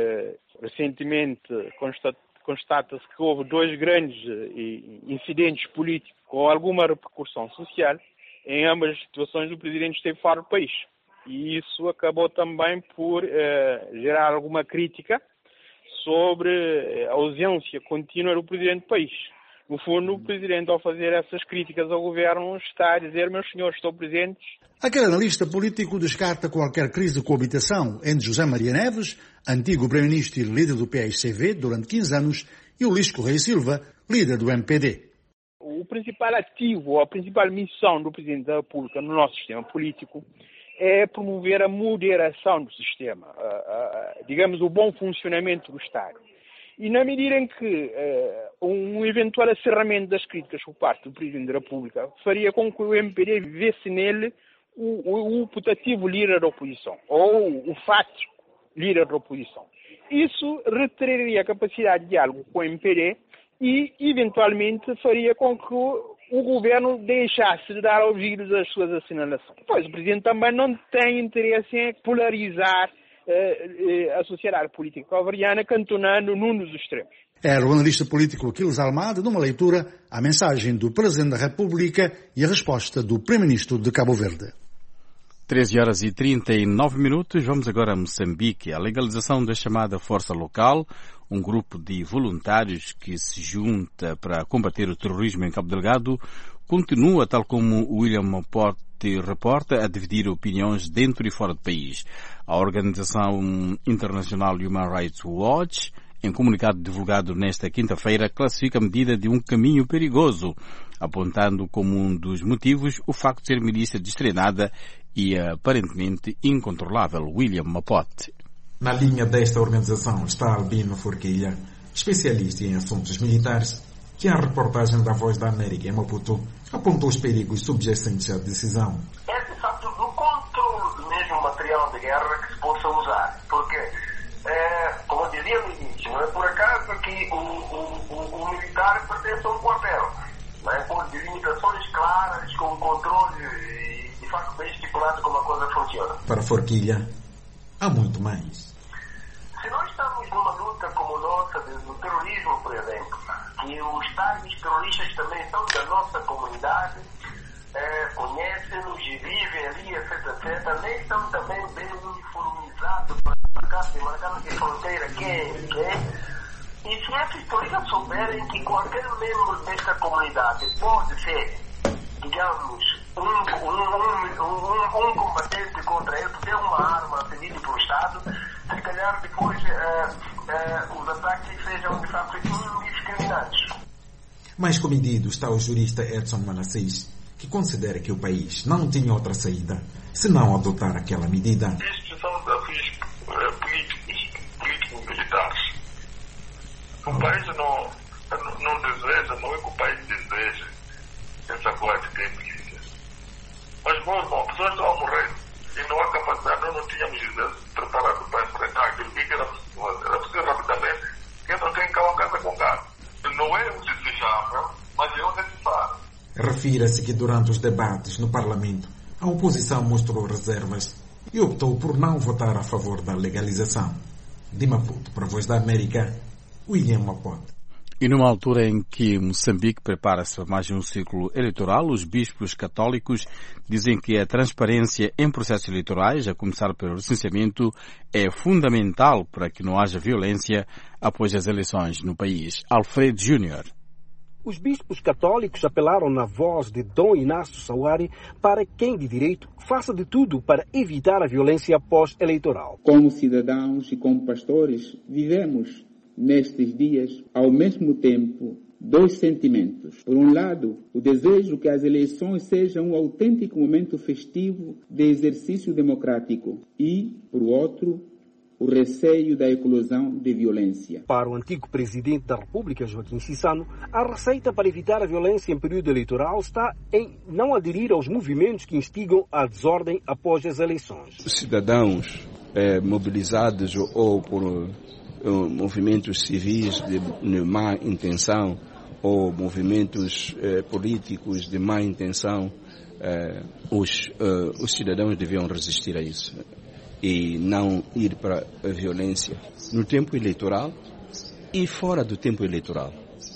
uh, recentemente constat, constata-se que houve dois grandes uh, incidentes políticos com alguma repercussão social. Em ambas as situações, o Presidente esteve fora do país. E isso acabou também por eh, gerar alguma crítica sobre a ausência contínua do Presidente do país. No fundo, o Presidente, ao fazer essas críticas ao Governo, está a dizer, meus senhores, estou presentes. Aquele analista político descarta qualquer crise de coabitação entre José Maria Neves, antigo Primeiro-Ministro e líder do P S C V durante quinze anos, e Ulisses Correia Silva, líder do M P D. O principal ativo, ou a principal missão do Presidente da República no nosso sistema político é promover a moderação do sistema, a, a, a, digamos, o bom funcionamento do Estado. E na medida em que uh, um eventual acerramento das críticas por parte do Presidente da República faria com que o M P D vivesse nele o, o, o putativo líder da oposição, ou o fático líder da oposição. Isso retiraria a capacidade de diálogo com o M P D e, eventualmente, faria com que o, o governo deixasse de dar ouvidos às suas assinalações. Pois o Presidente também não tem interesse em polarizar eh, a sociedade política cabo-verdiana, cantonando num dos extremos. Era o analista político Aquiles Almada, numa leitura à mensagem do Presidente da República e a resposta do Primeiro-Ministro de Cabo Verde. treze horas e trinta e nove minutos, vamos agora a Moçambique. A legalização da chamada Força Local, um grupo de voluntários que se junta para combater o terrorismo em Cabo Delgado, continua, tal como William Mapote reporta, a dividir opiniões dentro e fora do país. A organização internacional Human Rights Watch, em comunicado divulgado nesta quinta-feira, classifica a medida de um caminho perigoso, apontando como um dos motivos o facto de ser milícia destreinada e aparentemente incontrolável. William Mapote. Na linha desta organização está Albino Forquilha, especialista em assuntos militares, que a reportagem da Voz da América em Maputo apontou os perigos subjacentes à decisão. É de facto do controle do mesmo material de guerra que se possa usar, porque, é, como eu dizia, pertence a um quartel, né? Com delimitações claras, com controle e, de facto, bem estipulado como a coisa funciona. Para Forquilha, há muito mais. Se nós estamos numa luta como nossa do terrorismo, por exemplo, que os tais terroristas também são da nossa comunidade, é, conhecem-nos e vivem ali, etc, etcétera, nem são também bem uniformizados para marcar, demarcar de fronteira quem é quem. E se esses terroristas souberem que qualquer membro desta comunidade pode ser, digamos, um, um, um, um, um combatente contra ele, ter uma arma cedida pelo Estado, se calhar depois uh, uh, os ataques sejam de facto indiscriminados. Mais comedido está o jurista Edson Manassés, que considera que o país não tinha outra saída senão adotar aquela medida. Estes são desafios uh, políticos, político-militares. O país não, não deseja, não é que o país deseja essa coisa de ter polícias. Mas, bom, bom, pessoas estão a morrer e não há capacidade, nós não tínhamos preparado para enfrentar aquilo que era preciso, era preciso rapidamente, que não tem cá uma casa com gás. Não é o desejável, mas é o necessário. Refira-se que durante os debates no Parlamento, a oposição mostrou reservas e optou por não votar a favor da legalização. De Maputo, para a Voz da América, William Mapote. E numa altura em que Moçambique prepara-se para mais um ciclo eleitoral, os bispos católicos dizem que a transparência em processos eleitorais, a começar pelo recenseamento, é fundamental para que não haja violência após as eleições no país. Alfredo Júnior. Os bispos católicos apelaram na voz de Dom Inácio Sauari para quem de direito faça de tudo para evitar a violência pós-eleitoral. Como cidadãos e como pastores, vivemos nestes dias, ao mesmo tempo, dois sentimentos. Por um lado, o desejo que as eleições sejam um autêntico momento festivo de exercício democrático e, por outro, o receio da eclosão de violência. Para o antigo presidente da República, Joaquim Chissano, a receita para evitar a violência em período eleitoral está em não aderir aos movimentos que instigam a desordem após as eleições. Os cidadãos eh, mobilizados ou por movimentos civis de, de má intenção ou movimentos eh, políticos de má intenção, eh, os, eh, os cidadãos deviam resistir a isso e não ir para a violência no tempo eleitoral e fora do tempo eleitoral.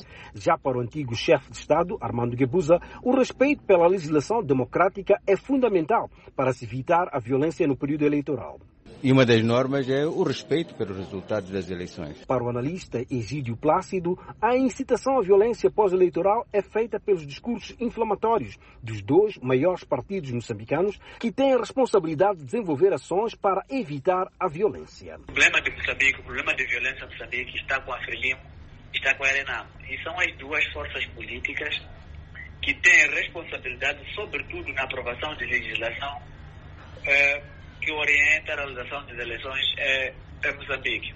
Já para o antigo chefe de Estado, Armando Guebuza, o respeito pela legislação democrática é fundamental para se evitar a violência no período eleitoral. E uma das normas é o respeito pelos resultados das eleições. Para o analista Egídio Plácido, a incitação à violência pós-eleitoral é feita pelos discursos inflamatórios dos dois maiores partidos moçambicanos que têm a responsabilidade de desenvolver ações para evitar a violência. O problema de Moçambique, o problema de violência em Moçambique está com a Frelimo, está com a Arenam. E são as duas forças políticas que têm responsabilidade, sobretudo na aprovação de legislação eh, que orienta a realização das eleições é, é Moçambique.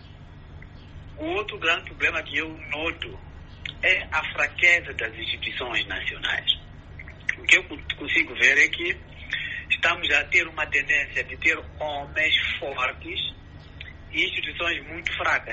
O outro grande problema que eu noto é a fraqueza das instituições nacionais. O que eu consigo ver é que estamos a ter uma tendência de ter homens fortes e instituições muito fracas.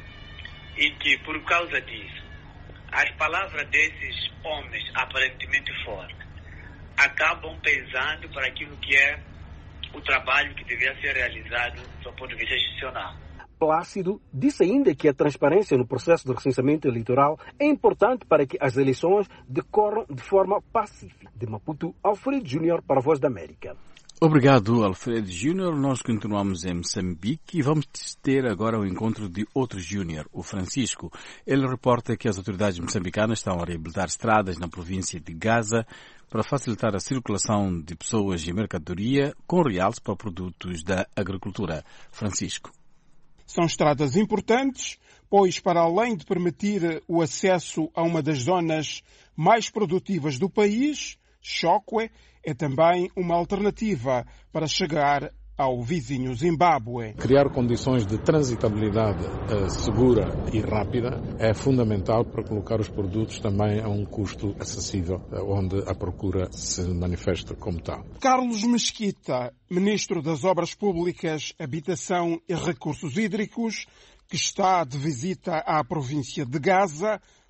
E que, por causa disso, as palavras desses homens aparentemente fortes acabam pesando para aquilo que é o trabalho que deveria ser realizado do ponto de vista institucional. Plácido disse ainda que a transparência no processo de recenseamento eleitoral é importante para que as eleições decorram de forma pacífica. De Maputo, Alfredo Júnior para a Voz da América. Obrigado, Alfredo Júnior. Nós continuamos em Moçambique e vamos ter agora o encontro de outro Júnior, o Francisco. Ele reporta que as autoridades moçambicanas estão a reabilitar estradas na província de Gaza para facilitar a circulação de pessoas e mercadoria com realce para produtos da agricultura. Francisco. São estradas importantes, pois para além de permitir o acesso a uma das zonas mais produtivas do país, Chokwe, é também uma alternativa para chegar ao vizinho Zimbábue. Criar condições de transitabilidade uh, segura e rápida é fundamental para colocar os produtos também a um custo acessível, uh, onde a procura se manifesta como tal. Carlos Mesquita, Ministro das Obras Públicas, Habitação e Recursos Hídricos, que está de visita à província de Gaza,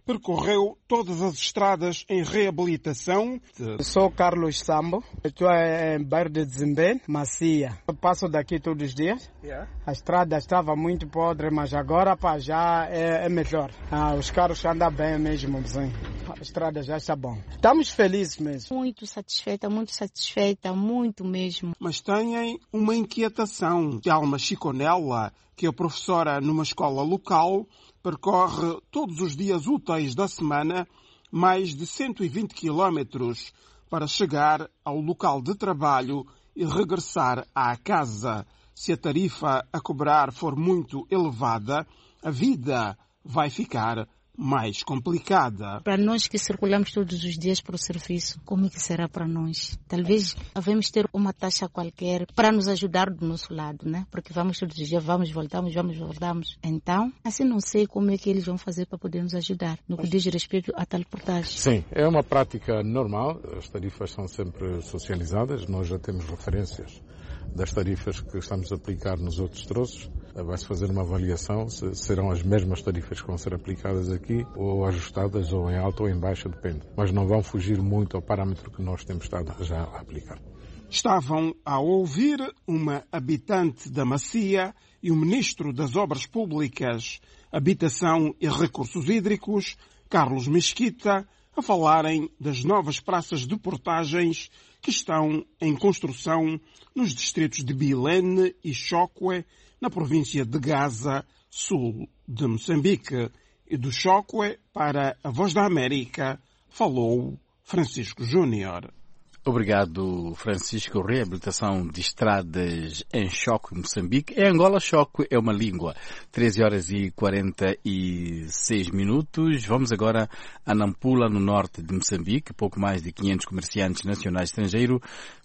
percorreu todas as estradas em reabilitação. Sou Carlos Sambo, estou em bairro de Zimbe, Macia. Eu passo daqui todos os dias. Yeah. A estrada estava muito podre, mas agora pá, já é, é melhor. Ah, os carros andam bem mesmo, assim. A estrada já está bom. Estamos felizes mesmo. Muito satisfeita, muito satisfeita, muito mesmo. Mas têm uma inquietação. Alma Chiconella, que é professora numa escola local, percorre todos os dias úteis da semana mais de cento e vinte quilómetros para chegar ao local de trabalho e regressar à casa. Se a tarifa a cobrar for muito elevada, a vida vai ficar mais complicada. Para nós que circulamos todos os dias para o serviço, como é que será para nós? Talvez devemos ter uma taxa qualquer para nos ajudar do nosso lado, né? Porque vamos todos os dias, vamos, voltamos, vamos, voltamos. Então, assim não sei como é que eles vão fazer para poder nos ajudar no que diz respeito a tal portagem. Sim, é uma prática normal. As tarifas são sempre socializadas. Nós já temos referências das tarifas que estamos a aplicar nos outros troços. Vai-se fazer uma avaliação se serão as mesmas tarifas que vão ser aplicadas aqui, ou ajustadas, ou em alta ou em baixa, depende. Mas não vão fugir muito ao parâmetro que nós temos estado já a aplicar. Estavam a ouvir uma habitante da Macia e o Ministro das Obras Públicas, Habitação e Recursos Hídricos, Carlos Mesquita, a falarem das novas praças de portagens que estão em construção nos distritos de Bilene e Chocwe, na província de Gaza, sul de Moçambique. E do Chocwe para a Voz da América falou Francisco Júnior. Obrigado, Francisco. Reabilitação de estradas em Chocwe, Moçambique. Em Angola, Chocwe é uma língua. treze horas e quarenta e seis minutos. Vamos agora a Nampula, no norte de Moçambique. Pouco mais de quinhentos comerciantes nacionais e estrangeiros,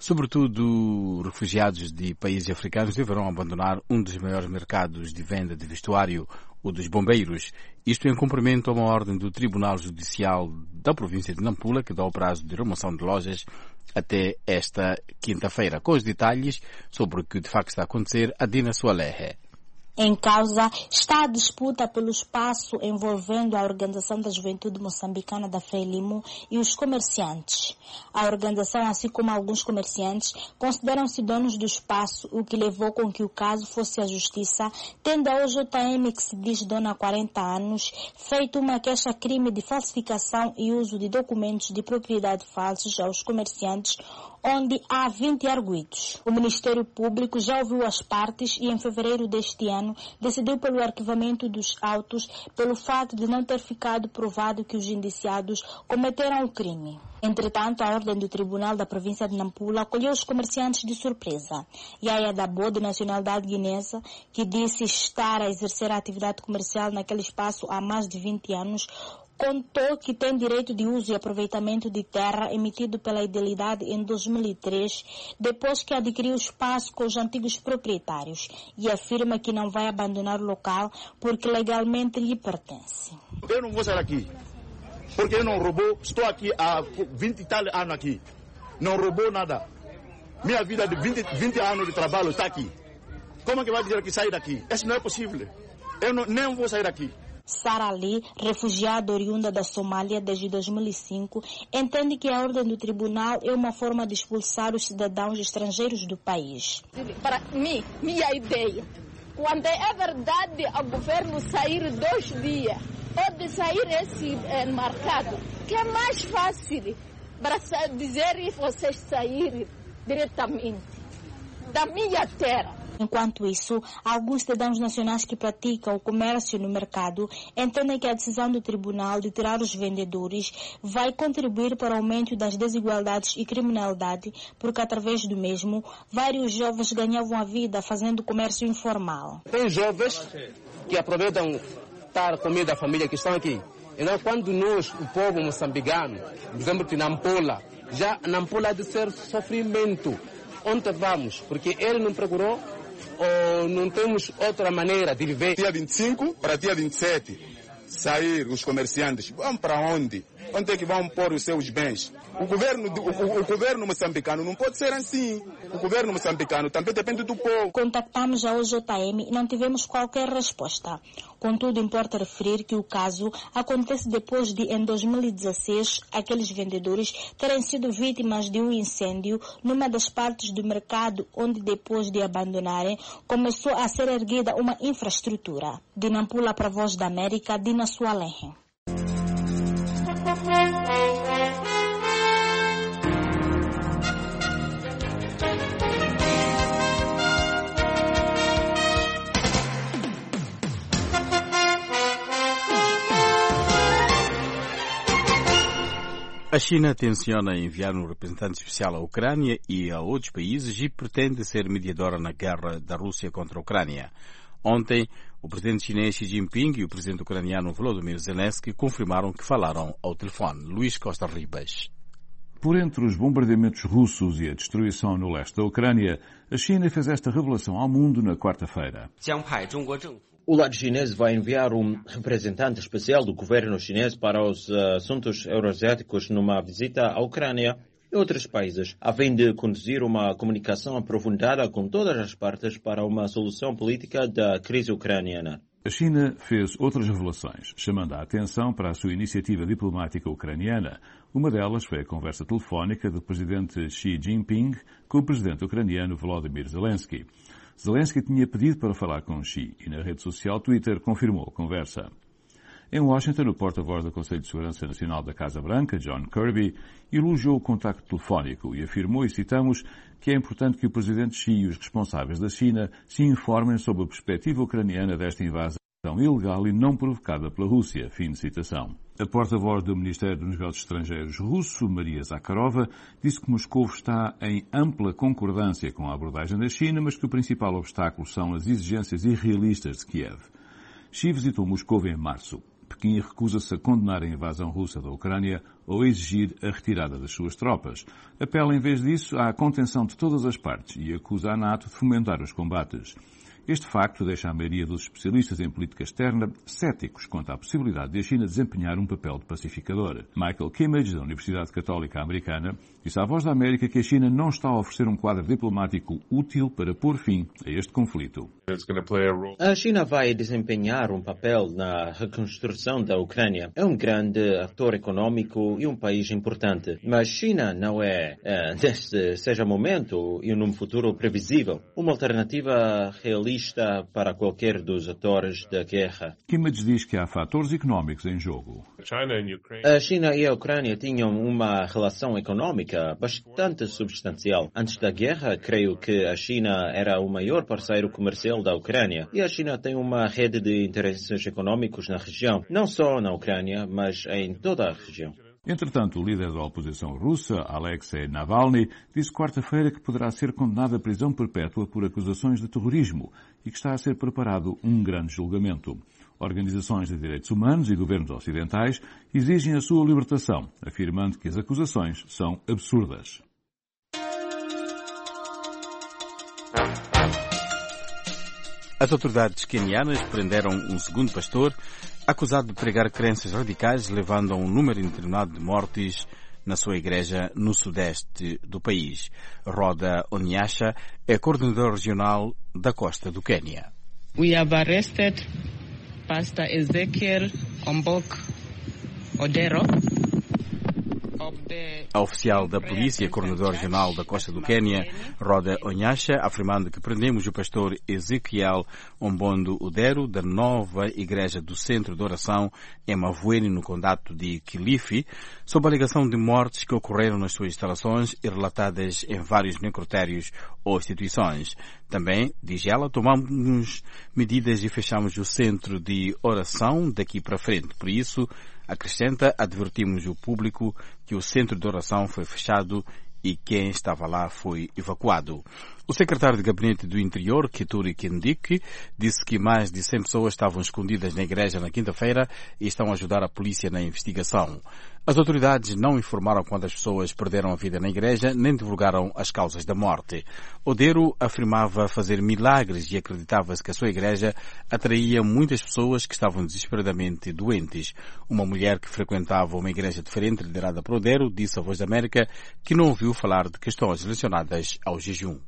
sobretudo refugiados de países africanos, deverão abandonar um dos maiores mercados de venda de vestuário, o dos bombeiros. Isto em cumprimento a uma ordem do Tribunal Judicial da província de Nampula, que dá o prazo de remoção de lojas até esta quinta-feira. Com os detalhes sobre o que de facto está a acontecer, Adina Soalehe. Em causa está a disputa pelo espaço envolvendo a Organização da Juventude Moçambicana da Frelimo e os comerciantes. A organização, assim como alguns comerciantes, consideram-se donos do espaço, o que levou com que o caso fosse à justiça, tendo a O J M, que se diz dona há quarenta anos, feito uma queixa-crime de falsificação e uso de documentos de propriedade falsos aos comerciantes, onde há vinte arguidos. O Ministério Público já ouviu as partes e em fevereiro deste ano decidiu pelo arquivamento dos autos pelo fato de não ter ficado provado que os indiciados cometeram o crime. Entretanto, a ordem do Tribunal da província de Nampula acolheu os comerciantes de surpresa. Yaya Dabo, de nacionalidade guinesa, que disse estar a exercer a atividade comercial naquele espaço há mais de vinte anos, contou que tem direito de uso e aproveitamento de terra emitido pela Idelidade em dois mil e três, depois que adquiriu o espaço com os antigos proprietários, e afirma que não vai abandonar o local porque legalmente lhe pertence. Eu não vou sair aqui, porque eu não roubou, estou aqui há vinte e tal anos aqui, não roubou nada. Minha vida de vinte, vinte anos de trabalho está aqui. Como é que vai dizer que sair daqui? Isso não é possível. Eu não, nem vou sair daqui. Sara Lee, refugiada oriunda da Somália desde dois mil e cinco, entende que a ordem do tribunal é uma forma de expulsar os cidadãos estrangeiros do país. Para mim, minha ideia, quando é verdade o governo sair dois dias, pode sair esse é, marcado, que é mais fácil para dizer vocês saírem diretamente da minha terra. Enquanto isso, alguns cidadãos nacionais que praticam o comércio no mercado entendem que a decisão do tribunal de tirar os vendedores vai contribuir para o aumento das desigualdades e criminalidade, porque através do mesmo, vários jovens ganhavam a vida fazendo comércio informal. Tem jovens que aproveitam estar comida da família que estão aqui. Então, quando nós, o povo moçambicano, por exemplo, que Nampula, já Nampula de ser sofrimento, onde vamos? Porque ele não procurou, ou não temos outra maneira de viver. Dia vinte e cinco para dia vinte e sete, sair os comerciantes. Vamos para onde? onde é que vão pôr os seus bens? O governo, o, o governo moçambicano não pode ser assim. O governo moçambicano também depende do povo. Contactamos a O J M e não tivemos qualquer resposta. Contudo, importa referir que o caso acontece depois de, em dois mil e dezesseis, aqueles vendedores terem sido vítimas de um incêndio numa das partes do mercado onde, depois de abandonarem, começou a ser erguida uma infraestrutura. De Nampula para a Voz da América, Dina Sualenhe. A China tenciona enviar um representante especial à Ucrânia e a outros países e pretende ser mediadora na guerra da Rússia contra a Ucrânia. Ontem, o presidente chinês Xi Jinping e o presidente ucraniano Volodymyr Zelensky confirmaram que falaram ao telefone. Luís Costa Ribas. Por entre os bombardeamentos russos e a destruição no leste da Ucrânia, a China fez esta revelação ao mundo na quarta-feira. O lado chinês vai enviar um representante especial do governo chinês para os assuntos euroasiáticos numa visita à Ucrânia e outros países, a fim de conduzir uma comunicação aprofundada com todas as partes para uma solução política da crise ucraniana. A China fez outras revelações, chamando a atenção para a sua iniciativa diplomática ucraniana. Uma delas foi a conversa telefónica do presidente Xi Jinping com o presidente ucraniano Volodymyr Zelensky. Zelensky tinha pedido para falar com Xi e na rede social Twitter confirmou a conversa. Em Washington, o porta-voz do Conselho de Segurança Nacional da Casa Branca, John Kirby, elogiou o contacto telefónico e afirmou, e citamos, que é importante que o presidente Xi e os responsáveis da China se informem sobre a perspectiva ucraniana desta invasão ilegal e não provocada pela Rússia. Fim de citação. A porta-voz do Ministério dos Negócios Estrangeiros russo, Maria Zakharova, disse que Moscou está em ampla concordância com a abordagem da China, mas que o principal obstáculo são as exigências irrealistas de Kiev. Xi visitou Moscou em março. Pequim recusa-se a condenar a invasão russa da Ucrânia ou a exigir a retirada das suas tropas. Apela, em vez disso, à contenção de todas as partes e acusa a NATO de fomentar os combates. Este facto deixa a maioria dos especialistas em política externa céticos quanto à possibilidade de a China desempenhar um papel de pacificador. Michael Kimmage, da Universidade Católica Americana, disse à Voz da América que a China não está a oferecer um quadro diplomático útil para pôr fim a este conflito. A China vai desempenhar um papel na reconstrução da Ucrânia. É um grande ator econômico e um país importante. Mas China não é, é neste seja momento e num futuro previsível, uma alternativa realista para qualquer dos atores da guerra. Kimmage diz que há fatores económicos em jogo. A China e a Ucrânia tinham uma relação econômica bastante substancial. Antes da guerra, creio que a China era o maior parceiro comercial da Ucrânia e a China tem uma rede de interesses econômicos na região, não só na Ucrânia, mas em toda a região. Entretanto, o líder da oposição russa, Alexei Navalny, disse quarta-feira que poderá ser condenado à prisão perpétua por acusações de terrorismo e que está a ser preparado um grande julgamento. Organizações de direitos humanos e governos ocidentais exigem a sua libertação, afirmando que as acusações são absurdas. As autoridades quenianas prenderam um segundo pastor acusado de pregar crenças radicais, levando a um número indeterminado de mortes na sua igreja no sudeste do país. Roda Onyasha é coordenador regional da costa do Quênia. We have arrested Pastor Ezekiel Ombok Odero. A oficial da polícia, coordenador regional da costa do Quênia, Roda Onyasha, afirmando que prendemos o pastor Ezequiel Ombondo Odero, da nova igreja do Centro de Oração em Mavuene, no condado de Kilifi, sob a alegação de mortes que ocorreram nas suas instalações e relatadas em vários necrotérios ou instituições. Também, diz ela, tomamos medidas e fechamos o centro de oração daqui para frente. Por isso, acrescenta, advertimos o público que o centro de oração foi fechado e quem estava lá foi evacuado. O secretário de Gabinete do Interior, Kituri Kindiki, disse que mais de cem pessoas estavam escondidas na igreja na quinta-feira e estão a ajudar a polícia na investigação. As autoridades não informaram quantas pessoas perderam a vida na igreja, nem divulgaram as causas da morte. Odero afirmava fazer milagres e acreditava-se que a sua igreja atraía muitas pessoas que estavam desesperadamente doentes. Uma mulher que frequentava uma igreja diferente liderada por Odero disse à Voz da América que não ouviu falar de questões relacionadas ao jejum.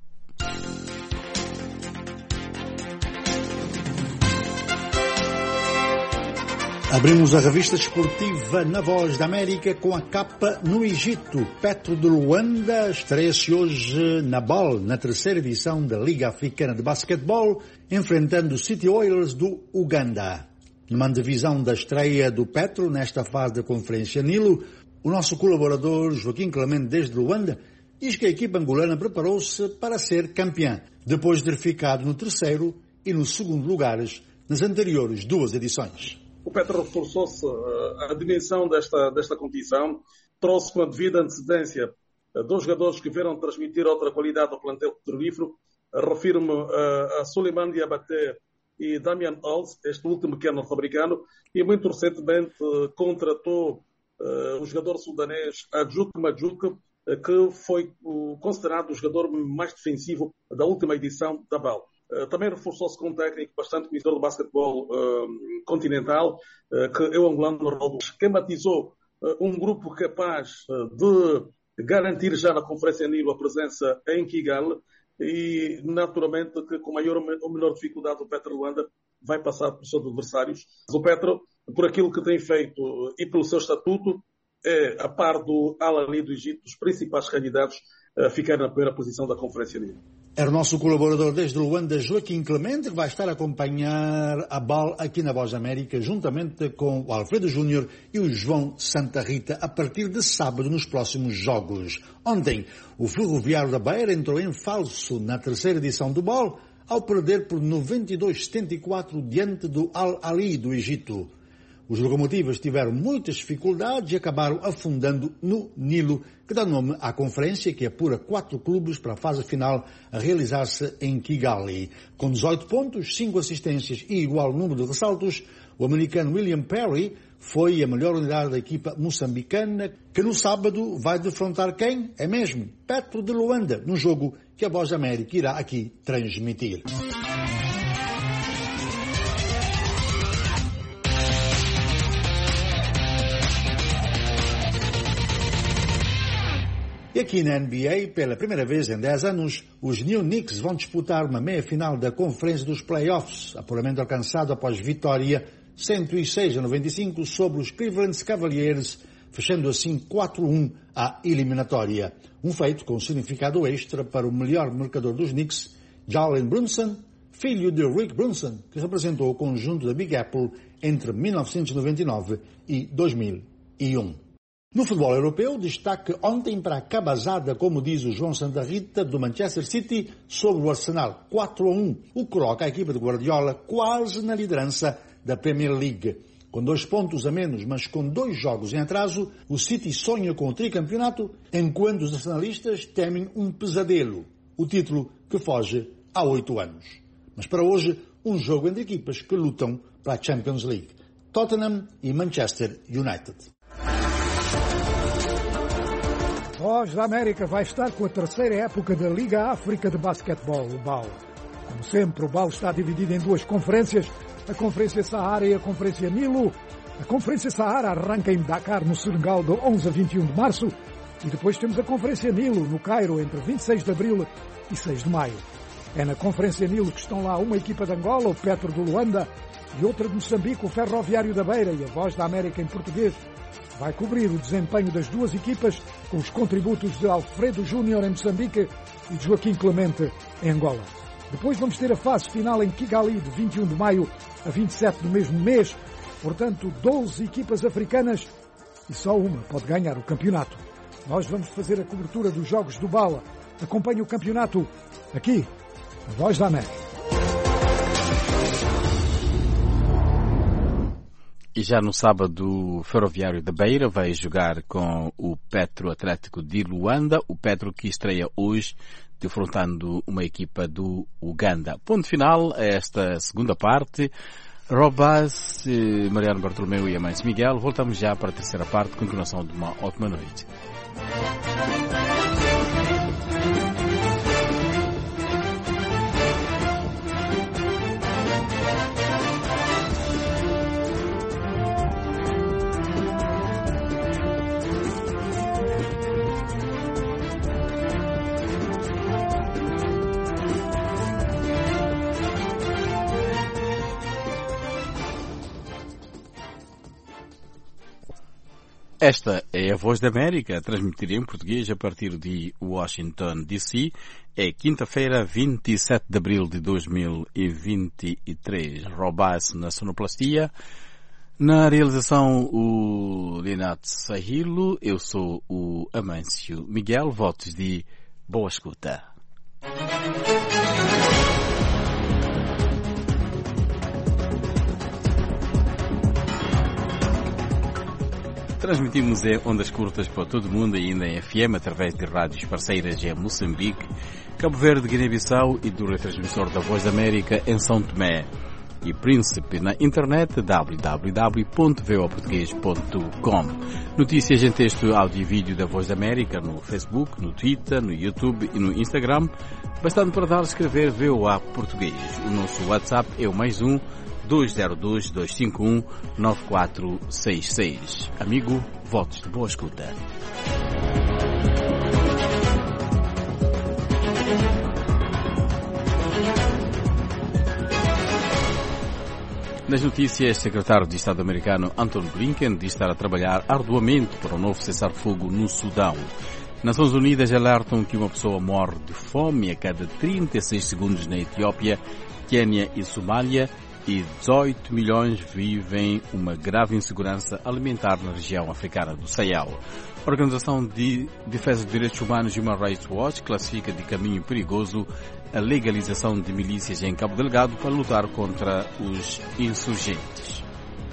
Abrimos a revista esportiva na Voz da América com a capa no Egito. Petro de Luanda estreia-se hoje na B O L, na terceira edição da Liga Africana de Basquetebol, enfrentando o City Oilers do Uganda. Numa antevisão da estreia do Petro nesta fase da Conferência Nilo, o nosso colaborador Joaquim Clemente desde Luanda diz que a equipa angolana preparou-se para ser campeã, depois de ter ficado no terceiro e no segundo lugares nas anteriores duas edições. O Petro reforçou-se a dimensão desta, desta competição, trouxe com a devida antecedência dois jogadores que vieram transmitir outra qualidade ao plantel petrolífero. Refiro-me a, a Suleiman Diabaté e Damian Holtz, este último que é norte-americano, e muito recentemente contratou uh, o jogador sudanês Adjuk Majuk, que foi considerado o jogador mais defensivo da última edição da B A L. Também reforçou-se com um técnico bastante conhecedor do basquetebol uh, continental, uh, que é o angolano Ronaldo, esquematizou uh, um grupo capaz uh, de garantir já na Conferência Nilo a presença em Kigali e, naturalmente, que com maior ou menor dificuldade o Petro Luanda vai passar pelos seus adversários. O Petro, por aquilo que tem feito uh, e pelo seu estatuto, é, a par do Al-Ahly do Egito, os principais candidatos a ficar na primeira posição da Conferência Nilo. Era o nosso colaborador desde Luanda, Joaquim Clemente, que vai estar a acompanhar a B A L aqui na Voz da América, juntamente com o Alfredo Júnior e o João Santa Rita, a partir de sábado nos próximos jogos. Ontem, o Ferroviário da Beira entrou em falso na terceira edição do B A L, ao perder por noventa e dois a setenta e quatro diante do Al-Ahly do Egito. Os locomotivas tiveram muitas dificuldades e acabaram afundando no Nilo, que dá nome à conferência, que apura quatro clubes para a fase final a realizar-se em Kigali. Com dezoito pontos, cinco assistências e igual número de ressaltos, o americano William Perry foi a melhor unidade da equipa moçambicana, que no sábado vai defrontar quem? É mesmo, Petro de Luanda, num jogo que a Voz da América irá aqui transmitir. E aqui na N B A, pela primeira vez em dez anos, os New Knicks vão disputar uma meia-final da Conferência dos Playoffs, apuramento alcançado após vitória cento e seis a noventa e cinco sobre os Cleveland Cavaliers, fechando assim quatro a um a eliminatória. Um feito com significado extra para o melhor marcador dos Knicks, Jalen Brunson, filho de Rick Brunson, que representou o conjunto da Big Apple entre mil novecentos e noventa e nove e dois mil e um. No futebol europeu, destaque ontem para a cabazada, como diz o João Santa Rita, do Manchester City sobre o Arsenal, quatro a um, o que coloca a equipa de Guardiola quase na liderança da Premier League. Com dois pontos a menos, mas com dois jogos em atraso, o City sonha com o tricampeonato, enquanto os arsenalistas temem um pesadelo, o título que foge há oito anos. Mas para hoje, um jogo entre equipas que lutam para a Champions League, Tottenham e Manchester United. Voz da América vai estar com a terceira época da Liga África de Basquetebol, o B A L. Como sempre, o B A L está dividido em duas conferências, a Conferência Sahara e a Conferência Nilo. A Conferência Sahara arranca em Dakar, no Senegal, de onze a vinte e um de março, e depois temos a Conferência Nilo, no Cairo, entre vinte e seis de abril e seis de maio. É na Conferência Nilo que estão lá uma equipa de Angola, o Petro de Luanda, e outra de Moçambique, o Ferroviário da Beira, e a Voz da América em português vai cobrir o desempenho das duas equipas com os contributos de Alfredo Júnior em Moçambique e de Joaquim Clemente em Angola. Depois vamos ter a fase final em Kigali de vinte e um de maio a vinte e sete do mesmo mês. Portanto, doze equipas africanas e só uma pode ganhar o campeonato. Nós vamos fazer a cobertura dos jogos do B A L. Acompanhe o campeonato aqui, na Voz da América. E já no sábado, o Ferroviário da Beira vai jogar com o Petro Atlético de Luanda. O Petro que estreia hoje defrontando uma equipa do Uganda. Ponto final a esta segunda parte. Robas, Mariano Bartolomeu e Amâncio Miguel. Voltamos já para a terceira parte. Continuação de uma ótima noite. Esta é a Voz da América, transmitida em português a partir de Washington, D C. É quinta-feira, vinte e sete de abril de dois mil e vinte e três. Robas na sonoplastia. Na realização, o Leonardo Sahilo. Eu sou o Amâncio Miguel. Votos de boa escuta. Transmitimos em ondas curtas para todo o mundo e ainda em F M através de rádios parceiras em Moçambique, Cabo Verde, Guiné-Bissau e do retransmissor da Voz da América em São Tomé e Príncipe na internet w w w ponto v o português ponto com. Notícias em texto, áudio e vídeo da Voz da América no Facebook, no Twitter, no YouTube e no Instagram, bastante para dar a escrever V O A Português. O nosso WhatsApp é o mais um dois zero dois, dois cinco um, nove quatro seis seis. Amigo, votos de boa escuta. Nas notícias, o secretário de Estado americano Antony Blinken diz estar a trabalhar arduamente para um novo cessar-fogo no Sudão. Nações Unidas alertam que uma pessoa morre de fome a cada trinta e seis segundos na Etiópia, Quênia e Somália, e dezoito milhões vivem uma grave insegurança alimentar na região africana do Sahel. A Organização de Defesa dos Direitos Humanos Human Rights Watch classifica de caminho perigoso a legalização de milícias em Cabo Delgado para lutar contra os insurgentes.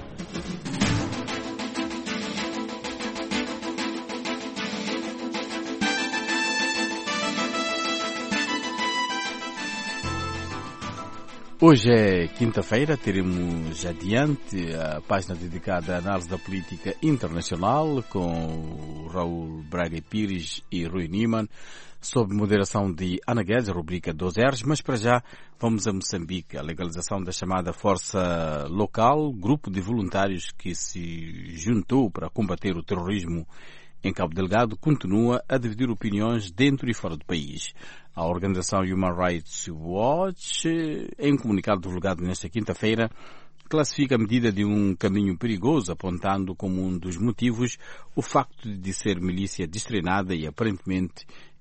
Hoje é quinta-feira, teremos adiante a página dedicada à análise da política internacional com Raul Braga Pires e Rui Niemann, sob moderação de Ana Guedes, rubrica dos R's, mas para já vamos a Moçambique. A legalização da chamada Força Local, grupo de voluntários que se juntou para combater o terrorismo em Cabo Delgado, continua a dividir opiniões dentro e fora do país. A organização Human Rights Watch, em um comunicado divulgado nesta quinta-feira, classifica a medida de um caminho perigoso, apontando como um dos motivos o facto de ser milícia destreinada e aparentemente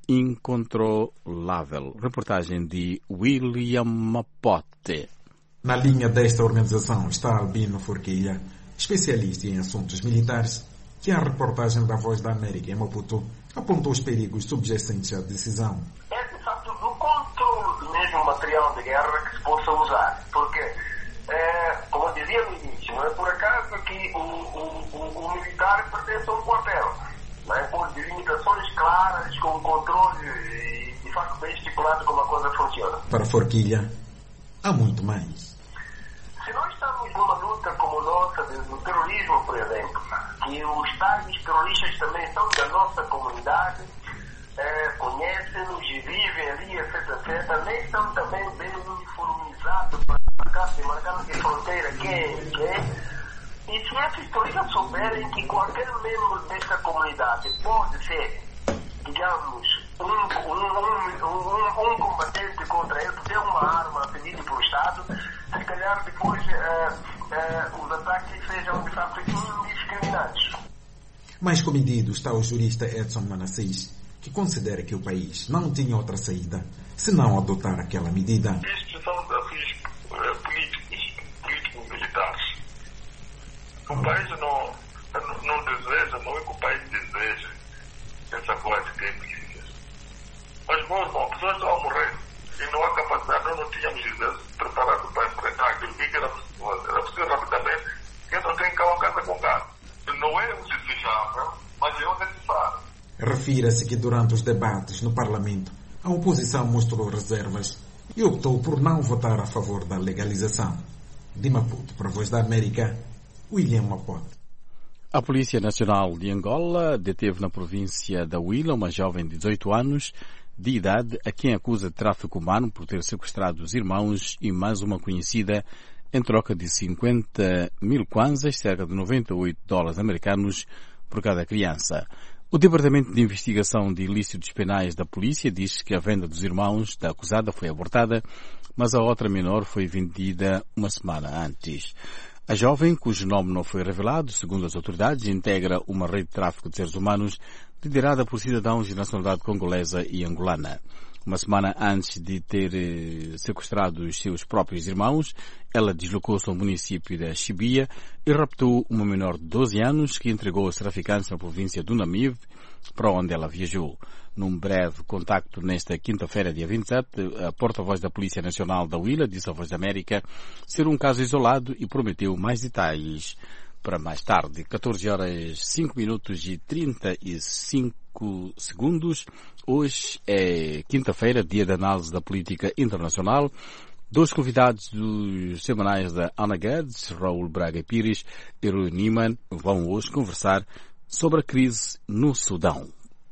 incontrolável. Reportagem de William Mapote. Na linha desta organização está Albino Forquilha, especialista em assuntos militares, que a reportagem da Voz da América em Maputo apontou os perigos subjacentes à decisão. É, de facto, do controle do mesmo material de guerra que se possa usar. Porque, é, como eu dizia no início, não é por acaso que o, o, o, o militar pertence a um quartel. Não é? Com delimitações claras, com controle e, de facto, bem estipulado como a coisa funciona. Para Forquilha, há muito mais. Se nós estamos numa luta como nossa, do terrorismo, por exemplo, que os tais terroristas também são da nossa comunidade, é, conhecem-nos e vivem ali, etc, etcétera, nem estão também bem uniformizados para marcar, marcar a fronteira quem é quem. E se esses terroristas souberem que qualquer membro desta comunidade pode ser, digamos, um, um, um, um, um combatente contra ele, ter uma arma pedida pelo Estado, se calhar depois uh, uh, os ataques sejam de facto indiscriminados. Mais comedido está o jurista Edson Manassés, que considera que o país não tinha outra saída senão adotar aquela medida. Estes são desafios uh, políticos, político-militares. O país não, não, não deseja, não é que o país deseja essa coisa que é política. Mas, bom, as pessoas estão a morrer e não há capacidade, nós não tínhamos preparado para enfrentar aquilo que era, era preciso rapidamente, que não tem cá uma casa com gás. Não é o desejável, mas é o necessário. Refira-se que durante os debates no Parlamento, A oposição mostrou reservas e optou por não votar a favor da legalização. De Maputo, para a Voz da América, William Mapote. A Polícia Nacional de Angola deteve na província da Huila uma jovem de dezoito anos de idade a quem acusa de tráfico humano por ter sequestrado os irmãos e mais uma conhecida em troca de cinquenta mil kwanzas, cerca de noventa e oito dólares americanos por cada criança. O Departamento de Investigação de Ilícitos Penais da Polícia diz que a venda dos irmãos da acusada foi abortada, mas a outra menor foi vendida uma semana antes. A jovem, cujo nome não foi revelado, segundo as autoridades, integra uma rede de tráfico de seres humanos liderada por cidadãos de nacionalidade congolesa e angolana. Uma semana antes de ter eh, sequestrado os seus próprios irmãos, ela deslocou-se ao município da Chibia e raptou uma menor de doze anos que entregou aos traficantes na província do Namibe, para onde ela viajou. Num breve contacto nesta quinta-feira, dia vinte e sete, a porta-voz da Polícia Nacional da Huila disse à Voz da América ser um caso isolado e prometeu mais detalhes para mais tarde. catorze horas, cinco minutos e trinta e cinco segundos. Hoje é quinta-feira, dia de análise da política internacional. Dois convidados dos semanais da Ana Guedes, Raul Braga Pires e Rui Niemann, vão hoje conversar sobre a crise no Sudão.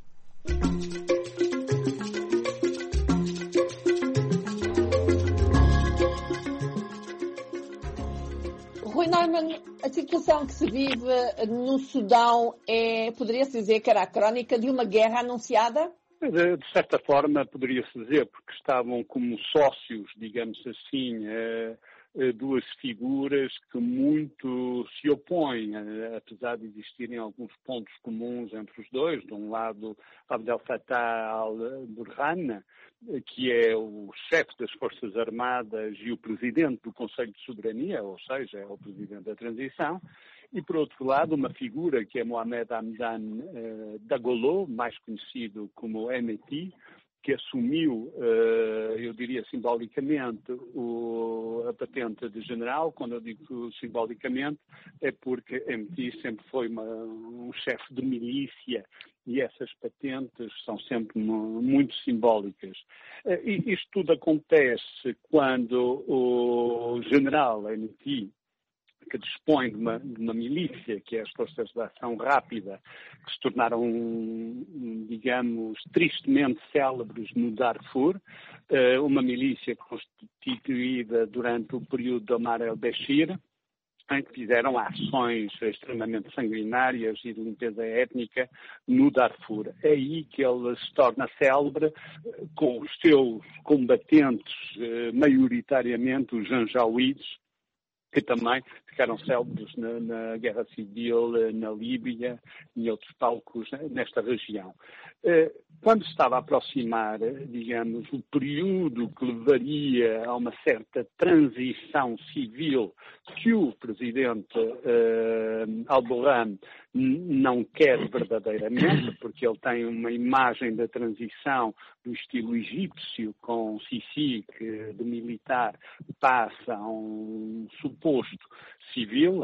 Rui Neumann, a situação que se vive no Sudão é, poderia-se dizer que era a crónica de uma guerra anunciada? De certa forma, poderia-se dizer, porque estavam como sócios, digamos assim, duas figuras que muito se opõem, apesar de existirem alguns pontos comuns entre os dois. De um lado, Abdel Fattah al-Burhan, que é o chefe das Forças Armadas e o presidente do Conselho de Soberania, ou seja, é o presidente da transição. E, por outro lado, uma figura que é Mohamed Hamdan uh, Dagalo, mais conhecido como M T, que assumiu, uh, eu diria simbolicamente, o, a patente de general. Quando eu digo simbolicamente, é porque M T sempre foi uma, um chefe de milícia e essas patentes são sempre muito simbólicas. Uh, e isto tudo acontece quando o general M T, que dispõe de uma, de uma milícia, que é as Forças de Ação Rápida, que se tornaram, digamos, tristemente célebres no Darfur, uma milícia constituída durante o período de Omar el-Bashir, em que fizeram ações extremamente sanguinárias e de limpeza étnica no Darfur. É aí que ele se torna célebre, com os seus combatentes, maioritariamente os janjawides, que também ficaram célebres na, na Guerra Civil, na Líbia e em outros palcos nesta região. Quando se estava a aproximar, digamos, o período que levaria a uma certa transição civil que o presidente uh, al-Burhan não quer verdadeiramente, porque ele tem uma imagem da transição do estilo egípcio, com Sisi, que de militar passa a um suposto civil.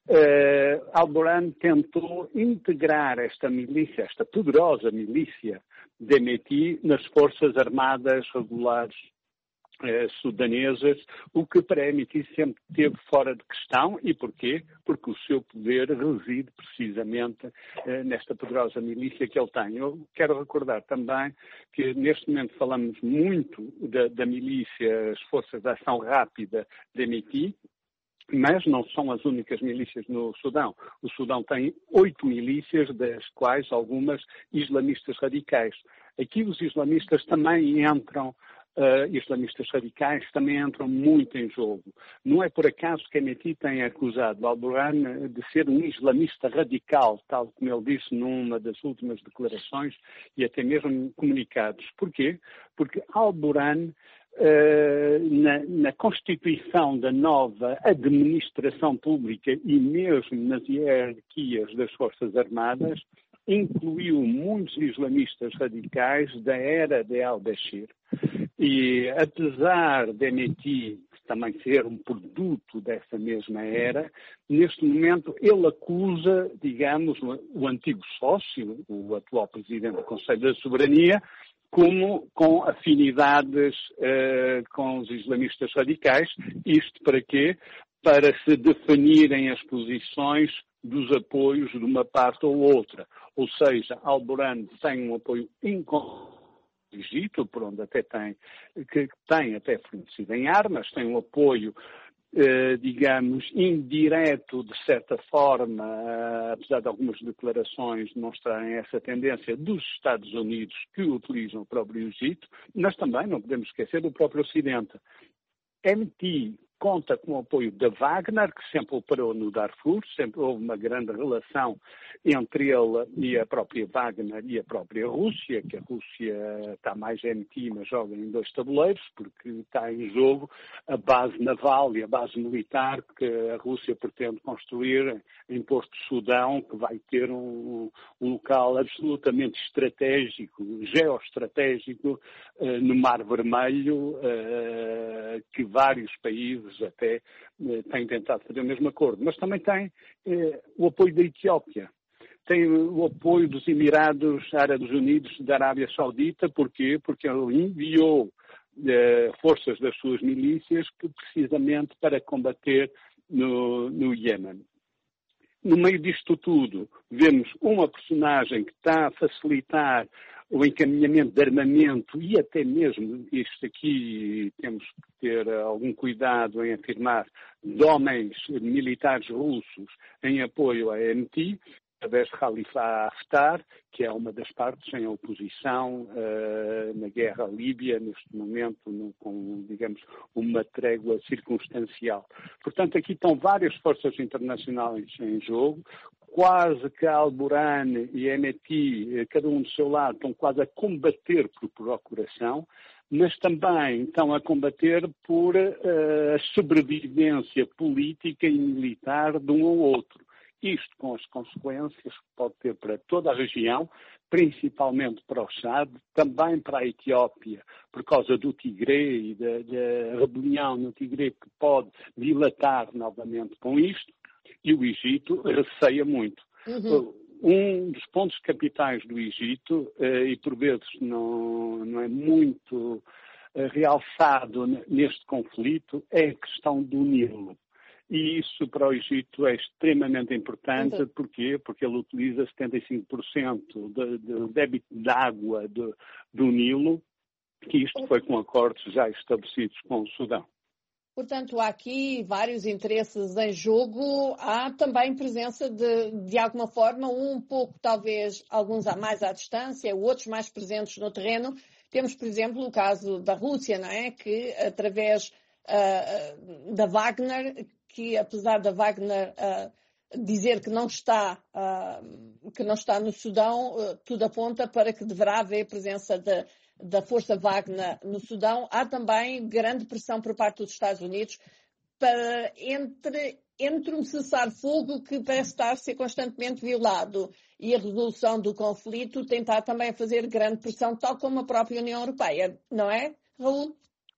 Uh, al-Burhan tentou integrar esta milícia, esta poderosa milícia de M T nas Forças Armadas Regulares uh, sudanesas, o que para M T sempre esteve fora de questão. E porquê? Porque o seu poder reside precisamente uh, nesta poderosa milícia que ele tem. Eu quero recordar também que neste momento falamos muito da, da milícia, as Forças de Ação Rápida de M T, mas não são as únicas milícias no Sudão. O Sudão tem oito milícias, das quais algumas islamistas radicais. Aqui os islamistas também entram, uh, islamistas radicais também entram muito em jogo. Não é por acaso que a M T tem acusado al-Burhan de ser um islamista radical, tal como ele disse numa das últimas declarações e até mesmo comunicados. Porquê? Porque al-Burhan, Uh, na, na constituição da nova administração pública e mesmo nas hierarquias das Forças Armadas, incluiu muitos islamistas radicais da era de al-Bashir. E apesar de M T também ser um produto dessa mesma era, neste momento ele acusa, digamos, o, o antigo sócio, o atual presidente do Conselho da Soberania, como com afinidades uh, com os islamistas radicais. Isto para quê? Para se definirem as posições dos apoios de uma parte ou outra. Ou seja, Al-Burhan tem um apoio incondicional do Egito, por onde até tem, que tem até fornecido em armas, tem um apoio, eh, digamos, indireto, de certa forma, eh, apesar de algumas declarações demonstrarem essa tendência dos Estados Unidos que utilizam o próprio Egito, mas também não podemos esquecer do próprio Ocidente. M T conta com o apoio da Wagner, que sempre operou no Darfur, sempre houve uma grande relação entre ele e a própria Wagner e a própria Rússia, que a Rússia está mais M T, mas joga em dois tabuleiros, porque está em jogo a base naval e a base militar que a Rússia pretende construir em Porto Sudão, que vai ter um, um local absolutamente estratégico, geoestratégico, uh, no Mar Vermelho, uh, que vários países até eh, têm tentado fazer o mesmo acordo, mas também tem eh, o apoio da Etiópia, tem o apoio dos Emirados Árabes Unidos da Arábia Saudita. Porquê? Porque ele enviou eh, forças das suas milícias que, precisamente para combater no, no Iêmen. No meio disto tudo, vemos uma personagem que está a facilitar o encaminhamento de armamento e até mesmo, isto aqui temos que ter algum cuidado em afirmar, de homens militares russos em apoio à M T, através de Khalifa Haftar, que é uma das partes em oposição uh, na guerra à Líbia, neste momento, no, com, digamos, uma trégua circunstancial. Portanto, aqui estão várias forças internacionais em jogo. Quase que Al-Burhan e M T, cada um do seu lado, estão quase a combater por procuração, mas também estão a combater por uh, a sobrevivência política e militar de um ou outro. Isto com as consequências que pode ter para toda a região, principalmente para o Chad, também para a Etiópia, por causa do Tigré e da, da rebelião no Tigré, que pode dilatar novamente com isto. E o Egito receia muito. Uhum. Um dos pontos capitais do Egito, e por vezes não, não é muito realçado neste conflito, é a questão do Nilo. E isso para o Egito é extremamente importante. Uhum. Porquê? Porque ele utiliza setenta e cinco por cento do, do débito de água do, do Nilo, que isto foi com acordos já estabelecidos com o Sudão. Portanto, há aqui vários interesses em jogo. Há também presença de, de alguma forma, um pouco, talvez, alguns mais à distância, outros mais presentes no terreno. Temos, por exemplo, o caso da Rússia, não é? Que, através uh, da Wagner, que apesar da Wagner uh, dizer que não está, uh, que não está no Sudão, uh, tudo aponta para que deverá haver presença de da Força Wagner no Sudão. Há também grande pressão por parte dos Estados Unidos para, entre, entre um cessar-fogo que parece estar a ser constantemente violado e a resolução do conflito, tentar também fazer grande pressão, tal como a própria União Europeia, não é, Raul?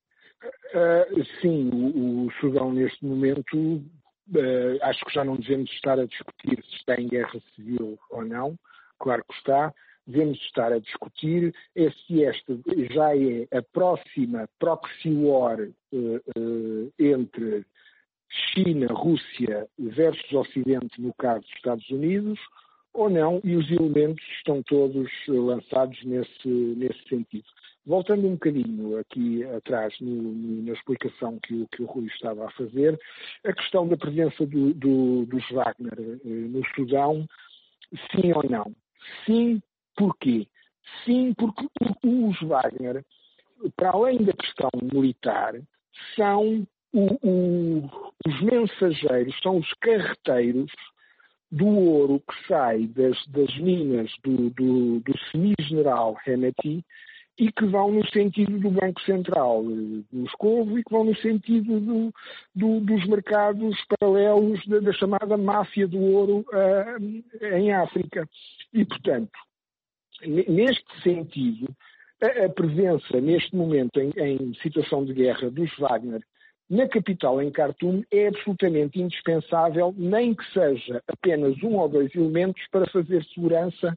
Uh, sim, o, o Sudão neste momento, uh, acho que já não devemos estar a discutir se está em guerra civil ou não, claro que está. Devemos estar a discutir é se esta já é a próxima proxy war uh, uh, entre China, Rússia versus Ocidente, no caso dos Estados Unidos, ou não, e os elementos estão todos lançados nesse, nesse sentido. Voltando um bocadinho aqui atrás no, no, na explicação que o, que o Rui estava a fazer, a questão da presença do, do, dos Wagner uh, no Sudão, sim ou não? Sim. Porquê? Sim, porque os Wagner, para além da questão militar, são o, o, os mensageiros, são os carreteiros do ouro que sai das, das minas do, do, do semi-general Hemeti e que vão no sentido do Banco Central de Moscovo e que vão no sentido do, do, dos mercados paralelos da, da chamada máfia do ouro uh, em África. E, portanto, neste sentido, a, a presença, neste momento, em, em situação de guerra dos Wagner na capital, em Khartoum, é absolutamente indispensável, nem que seja apenas um ou dois elementos para fazer segurança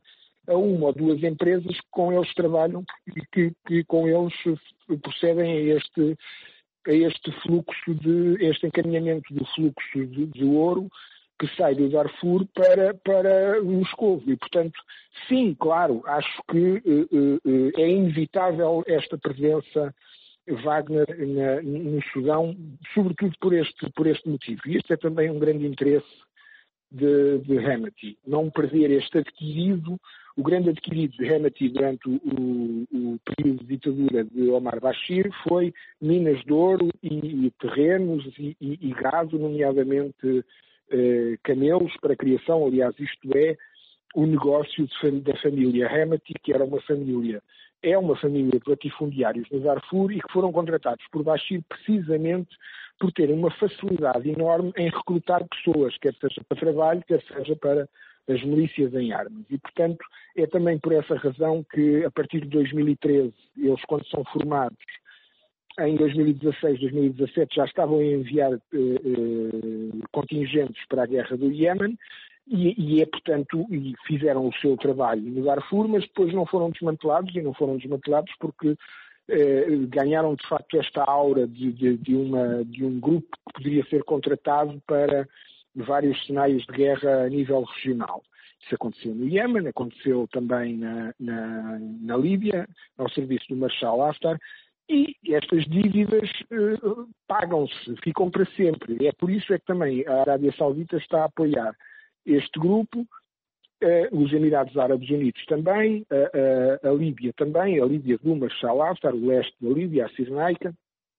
a uma ou duas empresas que com eles trabalham e que, que com eles procedem a este, a este fluxo de, este encaminhamento do fluxo de, de ouro que sai do Darfur para, para Moscou. E, portanto, sim, claro, acho que uh, uh, é inevitável esta presença Wagner na, no Sudão, sobretudo por este, por este motivo. E este é também um grande interesse de, de Hemeti, não perder este adquirido, o grande adquirido de Hemeti durante o, o, o período de ditadura de Omar Bashir foi minas de ouro e, e terrenos e, e, e gado, nomeadamente eh, camelos para criação. Aliás, isto é o negócio de, da família Hemeti, que era uma família, é uma família de latifundiários no Darfur e que foram contratados por Bashir precisamente por terem uma facilidade enorme em recrutar pessoas, quer seja para trabalho, quer seja para as milícias em armas. E, portanto, é também por essa razão que, a partir de dois mil e treze, eles, quando são formados, em dois mil e dezasseis, dois mil e dezassete, já estavam a enviar eh, eh, contingentes para a guerra do Iémen, e, e é, portanto, e fizeram o seu trabalho no Darfur, mas depois não foram desmantelados, e não foram desmantelados porque eh, ganharam, de facto, esta aura de, de, de, uma, de um grupo que poderia ser contratado para vários cenários de guerra a nível regional. Isso aconteceu no Iémen, aconteceu também na, na, na Líbia, ao serviço do Marshal Haftar, e estas dívidas eh, pagam-se, ficam para sempre. E é por isso é que também a Arábia Saudita está a apoiar este grupo, eh, os Emirados Árabes Unidos também, a, a, a Líbia também, a Líbia do Marshal Haftar, o leste da Líbia, a Cirenaica.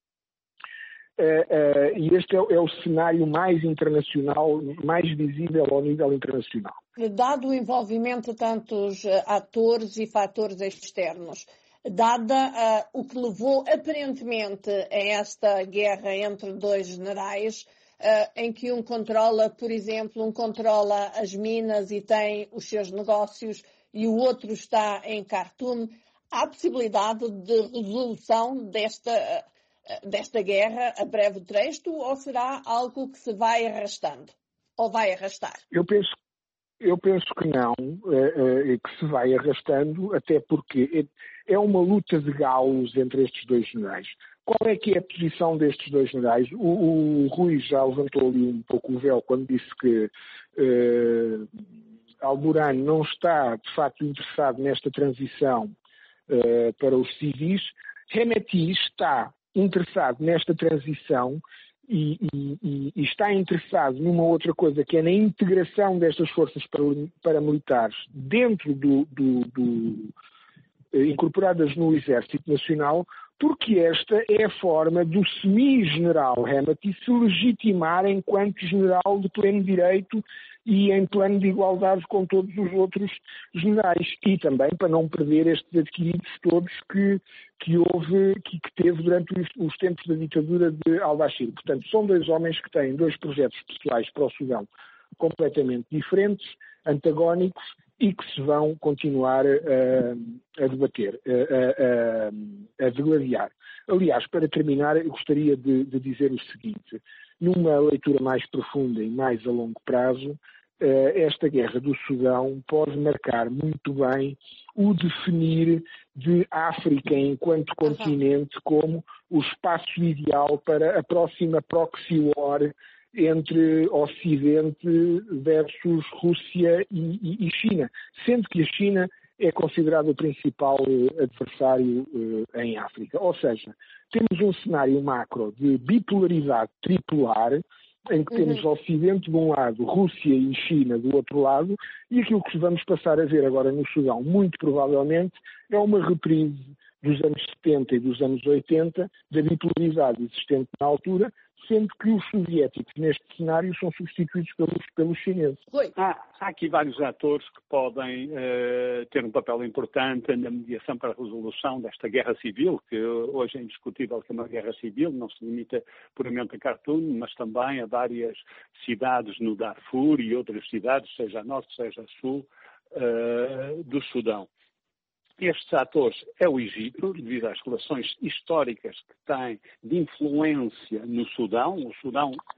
Uh, uh, e este é, é o cenário mais internacional, mais visível ao nível internacional. Dado o envolvimento de tantos uh, atores e fatores externos, dada uh, o que levou aparentemente a esta guerra entre dois generais, uh, em que um controla, por exemplo, um controla as minas e tem os seus negócios e o outro está em Khartoum, há possibilidade de resolução desta uh, desta guerra a breve trecho, ou será algo que se vai arrastando? Ou vai arrastar? Eu penso, eu penso que não, é, é, que se vai arrastando, até porque é, é uma luta de galos entre estes dois generais. Qual é que é a posição destes dois generais? O, o Rui já levantou ali um pouco o véu quando disse que uh, Al-Burhan não está, de facto, interessado nesta transição uh, para os civis. Hemeti está interessado nesta transição e, e, e está interessado numa outra coisa, que é na integração destas forças paramilitares dentro do, do, do incorporadas no Exército Nacional, porque esta é a forma do semi-general Hemeti se legitimar enquanto general de pleno direito e em plano de igualdade com todos os outros generais. E também para não perder estes adquiridos todos que, que houve, que, que teve durante os, os tempos da ditadura de al-Bashir. Portanto, são dois homens que têm dois projetos pessoais para o Sudão completamente diferentes, antagónicos, e que se vão continuar a, a debater, a, a, a degladiar. Aliás, para terminar, eu gostaria de, de dizer o seguinte: numa leitura mais profunda e mais a longo prazo, esta guerra do Sudão pode marcar muito bem o definir de África enquanto continente como o espaço ideal para a próxima proxy war entre Ocidente versus Rússia e, e, e China, sendo que a China é considerado o principal eh, adversário eh, em África. Ou seja, temos um cenário macro de bipolaridade tripolar, em que temos uhum. Ocidente de um lado, Rússia e China do outro lado, e aquilo que vamos passar a ver agora no Sudão, muito provavelmente, é uma reprise dos anos setenta e dos anos oitenta, da bipolaridade existente na altura, sendo que os soviéticos neste cenário são substituídos pelos, pelos chineses. Há, há aqui vários atores que podem uh, ter um papel importante na mediação para a resolução desta guerra civil, que hoje é indiscutível que é uma guerra civil, não se limita puramente a Khartoum, mas também a várias cidades no Darfur e outras cidades, seja a norte, seja a sul, uh, do Sudão. Estes atores é o Egito, devido às relações históricas que tem de influência no Sudão. O Sudão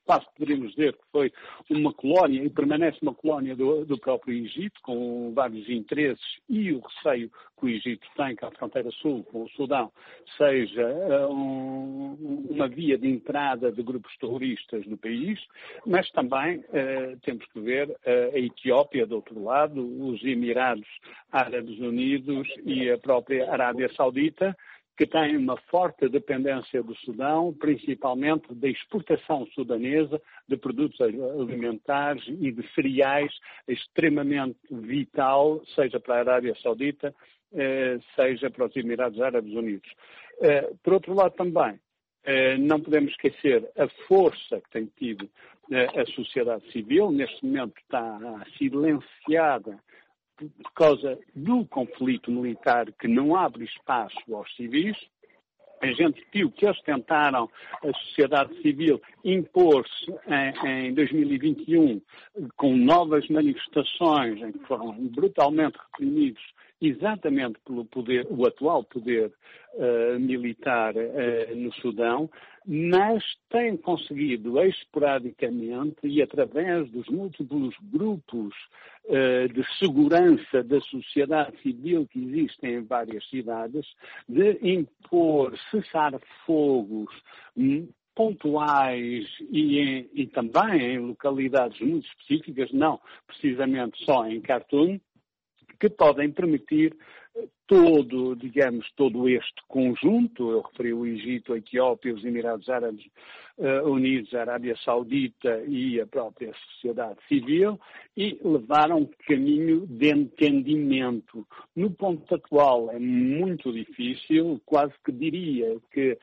quase poderíamos dizer que foi uma colónia e permanece uma colónia do, do próprio Egito, com vários interesses e o receio que o Egito tem que a fronteira sul com o Sudão seja uh, um, uma via de entrada de grupos terroristas no país, mas também uh, temos que ver uh, a Etiópia do outro lado, os Emirados Árabes Unidos e a própria Arábia Saudita, que têm uma forte dependência do Sudão, principalmente da exportação sudanesa de produtos alimentares e de cereais, extremamente vital, seja para a Arábia Saudita, eh, seja para os Emirados Árabes Unidos. Eh, por outro lado também, eh, não podemos esquecer a força que tem tido eh, a sociedade civil, neste momento está silenciada por causa do conflito militar que não abre espaço aos civis. A gente viu que eles tentaram, a sociedade civil, impor-se em, em dois mil e vinte e um com novas manifestações em que foram brutalmente reprimidos exatamente pelo poder, o atual poder uh, militar uh, no Sudão, mas têm conseguido esporadicamente e através dos múltiplos grupos uh, de segurança da sociedade civil que existem em várias cidades, de impor cessar-fogos um, pontuais e, em, e também em localidades muito específicas, não precisamente só em Khartoum, que podem permitir todo, digamos, todo este conjunto, eu referi o Egito, a Etiópia, os Emirados Árabes uh, Unidos, a Arábia Saudita e a própria sociedade civil, e levar a um caminho de entendimento. No ponto atual é muito difícil, quase que diria que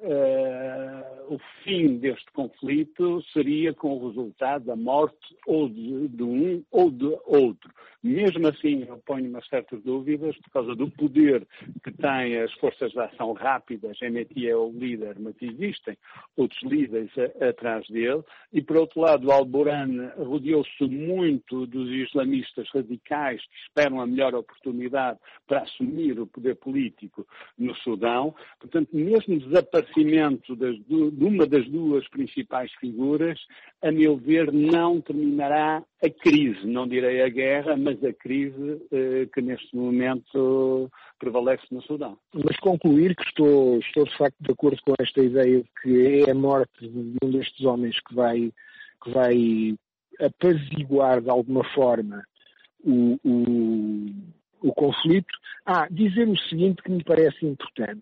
Uh, o fim deste conflito seria com o resultado da morte ou de, de um ou de outro. Mesmo assim, eu ponho umas certas dúvidas por causa do poder que têm as forças de ação rápidas. M E T é o líder, mas existem outros líderes a, atrás dele. E, por outro lado, o Al-Burhan rodeou-se muito dos islamistas radicais que esperam a melhor oportunidade para assumir o poder político no Sudão. Portanto, mesmo desaparecendo das, de uma das duas principais figuras, a meu ver, não terminará a crise, não direi a guerra, mas a crise eh, que neste momento prevalece no Sudão. Mas concluir que estou, estou de facto de acordo com esta ideia de que é a morte de um destes homens que vai, que vai apaziguar de alguma forma o, o, o conflito. Ah, dizer o seguinte que me parece importante.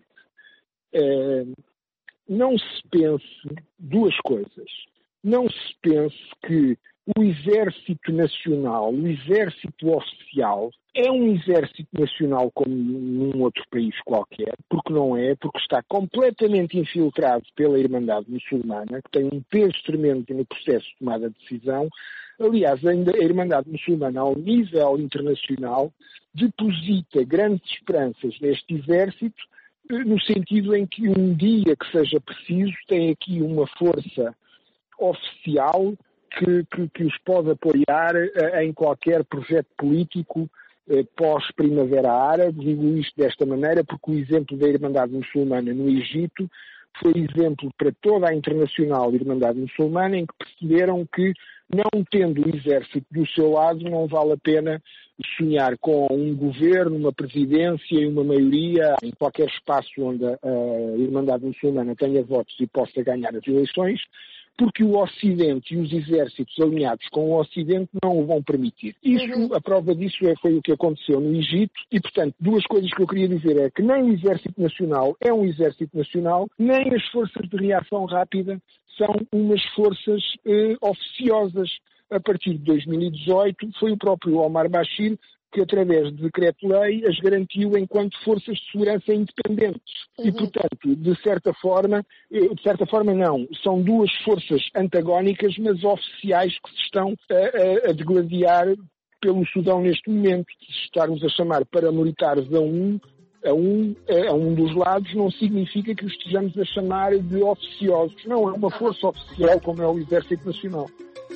Eh, Não se pense duas coisas. Não se pense que o exército nacional, o exército oficial, é um exército nacional como num outro país qualquer, porque não é, porque está completamente infiltrado pela Irmandade Muçulmana, que tem um peso tremendo no processo de tomada de decisão. Aliás, ainda a Irmandade Muçulmana, ao nível internacional, deposita grandes esperanças neste exército, no sentido em que um dia que seja preciso tem aqui uma força oficial que, que, que os pode apoiar em qualquer projeto político eh, pós-Primavera Árabe. Digo isto desta maneira porque o exemplo da Irmandade Muçulmana no Egito foi exemplo para toda a internacional Irmandade Muçulmana, em que perceberam que, não tendo o exército do seu lado, não vale a pena sonhar com um governo, uma presidência e uma maioria em qualquer espaço onde a, a Irmandade Muçulmana tenha votos e possa ganhar as eleições, porque o Ocidente e os exércitos alinhados com o Ocidente não o vão permitir. Isso, a prova disso é, foi o que aconteceu no Egito e, portanto, duas coisas que eu queria dizer é que nem o Exército Nacional é um Exército Nacional, nem as forças de reação rápida são umas forças eh, oficiosas. A partir de dois mil e dezoito, foi o próprio Omar Bashir que, através de decreto-lei, as garantiu enquanto forças de segurança independentes. Uhum. E, portanto, de certa forma, de certa forma não, são duas forças antagónicas, mas oficiais que se estão a, a, a degladiar pelo Sudão neste momento. Se estarmos a chamar paramilitares a um, a, um, a um dos lados, não significa que os estejamos a chamar de oficiosos. Não, é uma força oficial como é o Exército Nacional.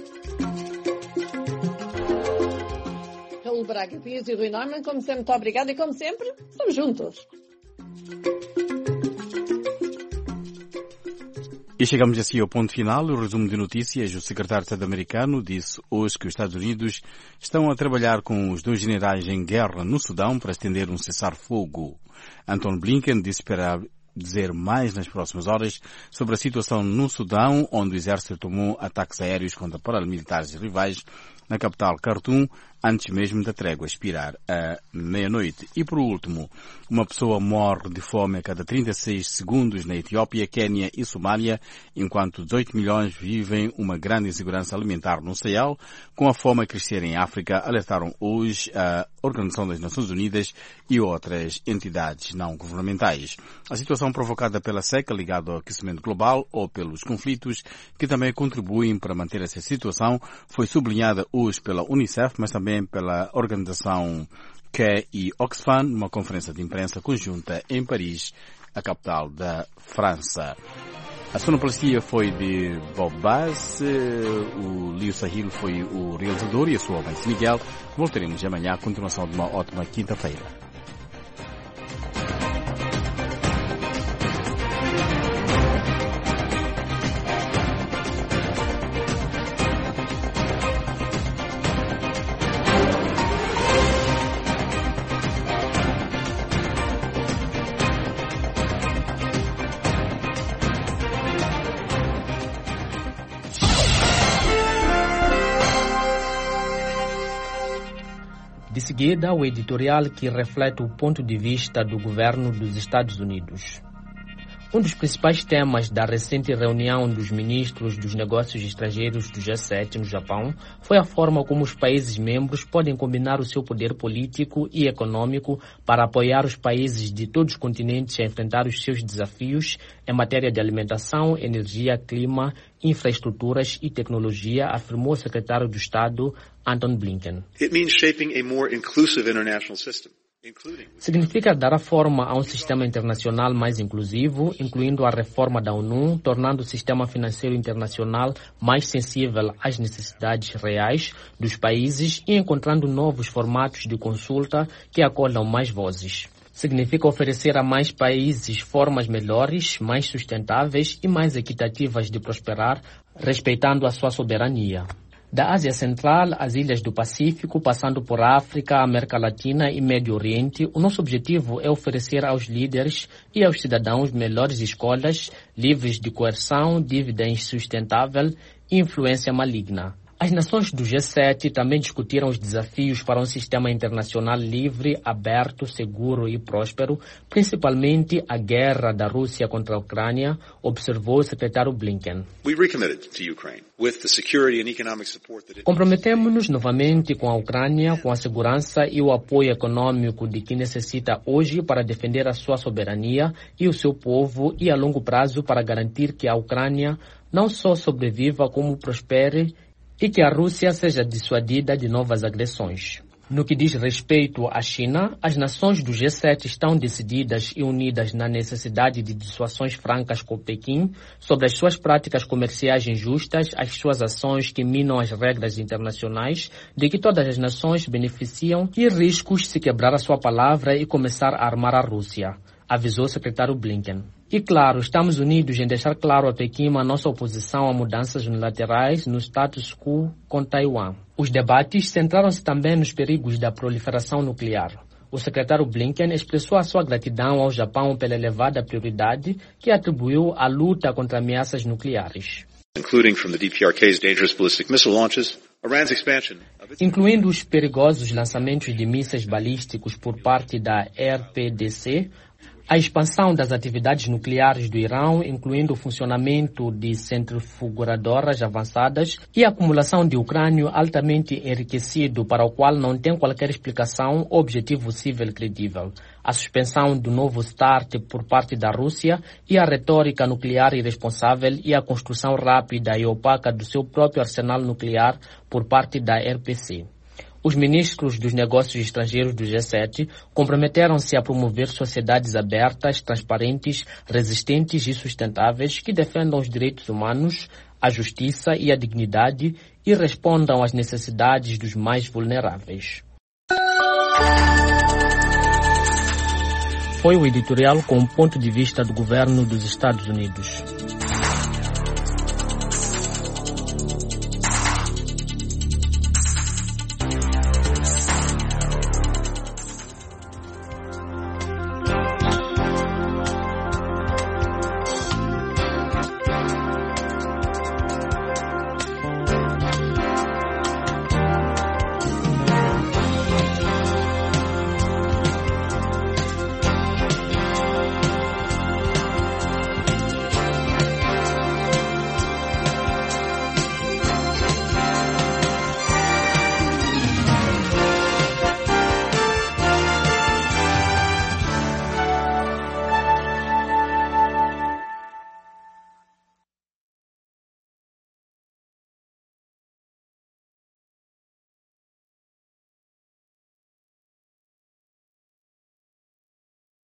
Raul Braga Pires e Rui Neumann, como sempre, muito obrigada e como sempre, estamos juntos. E chegamos assim ao ponto final. O resumo de notícias. O secretário de Estado americano disse hoje que os Estados Unidos estão a trabalhar com os dois generais em guerra no Sudão para estender um cessar-fogo. Antony Blinken disse esperar dizer mais nas próximas horas sobre a situação no Sudão, onde o exército tomou ataques aéreos contra paramilitares rivais na capital Khartoum, antes mesmo da trégua expirar à meia-noite. E por último, uma pessoa morre de fome a cada trinta e seis segundos na Etiópia, Quênia e Somália, enquanto dezoito milhões vivem uma grande insegurança alimentar no Sahel, com a fome a crescer em África, alertaram hoje a Organização das Nações Unidas e outras entidades não governamentais. A situação provocada pela seca ligada ao aquecimento global ou pelos conflitos que também contribuem para manter essa situação foi sublinhada hoje pela Unicef, mas também pela organização C A E e Oxfam, numa conferência de imprensa conjunta em Paris, a capital da França. A sonoplastia foi de Bob Bass, o Leo Sahil foi o realizador e a sua mãe Miguel. Voltaremos amanhã à continuação de uma ótima quinta-feira. De seguida, o editorial que reflete o ponto de vista do governo dos Estados Unidos. Um dos principais temas da recente reunião dos ministros dos negócios estrangeiros do G sete no Japão foi a forma como os países membros podem combinar o seu poder político e econômico para apoiar os países de todos os continentes a enfrentar os seus desafios em matéria de alimentação, energia, clima, infraestruturas e tecnologia, afirmou o secretário do Estado, Antony Blinken. It means shaping a more inclusive international system. Significa dar a forma a um sistema internacional mais inclusivo, incluindo a reforma da ONU, tornando o sistema financeiro internacional mais sensível às necessidades reais dos países e encontrando novos formatos de consulta que acolham mais vozes. Significa oferecer a mais países formas melhores, mais sustentáveis e mais equitativas de prosperar, respeitando a sua soberania. Da Ásia Central às ilhas do Pacífico, passando por África, América Latina e Médio Oriente, o nosso objetivo é oferecer aos líderes e aos cidadãos melhores escolhas, livres de coerção, dívida insustentável e influência maligna. As nações do G sete também discutiram os desafios para um sistema internacional livre, aberto, seguro e próspero, principalmente a guerra da Rússia contra a Ucrânia, observou o secretário Blinken. Comprometemos-nos novamente com a Ucrânia, com a segurança e o apoio econômico de que necessita hoje para defender a sua soberania e o seu povo e a longo prazo para garantir que a Ucrânia não só sobreviva como prospere e que a Rússia seja dissuadida de novas agressões. No que diz respeito à China, as nações do G sete estão decididas e unidas na necessidade de dissuasões francas com Pequim sobre as suas práticas comerciais injustas, as suas ações que minam as regras internacionais, de que todas as nações beneficiam e riscos se quebrar a sua palavra e começar a armar a Rússia, avisou o secretário Blinken. E claro, estamos unidos em deixar claro a Pequim a nossa oposição a mudanças unilaterais no status quo com Taiwan. Os debates centraram-se também nos perigos da proliferação nuclear. O secretário Blinken expressou a sua gratidão ao Japão pela elevada prioridade que atribuiu à luta contra ameaças nucleares. Including from the D P R K's dangerous ballistic missile launches, Iran's expansion incluindo os perigosos lançamentos de mísseis balísticos por parte da R P D C, a expansão das atividades nucleares do Irão, incluindo o funcionamento de centrifugadoras avançadas e a acumulação de urânio altamente enriquecido para o qual não tem qualquer explicação ou objetivo civil credível, a suspensão do novo START por parte da Rússia e a retórica nuclear irresponsável e a construção rápida e opaca do seu próprio arsenal nuclear por parte da R P C. Os ministros dos negócios estrangeiros do G sete comprometeram-se a promover sociedades abertas, transparentes, resistentes e sustentáveis que defendam os direitos humanos, a justiça e a dignidade e respondam às necessidades dos mais vulneráveis. Foi o editorial com o ponto de vista do governo dos Estados Unidos.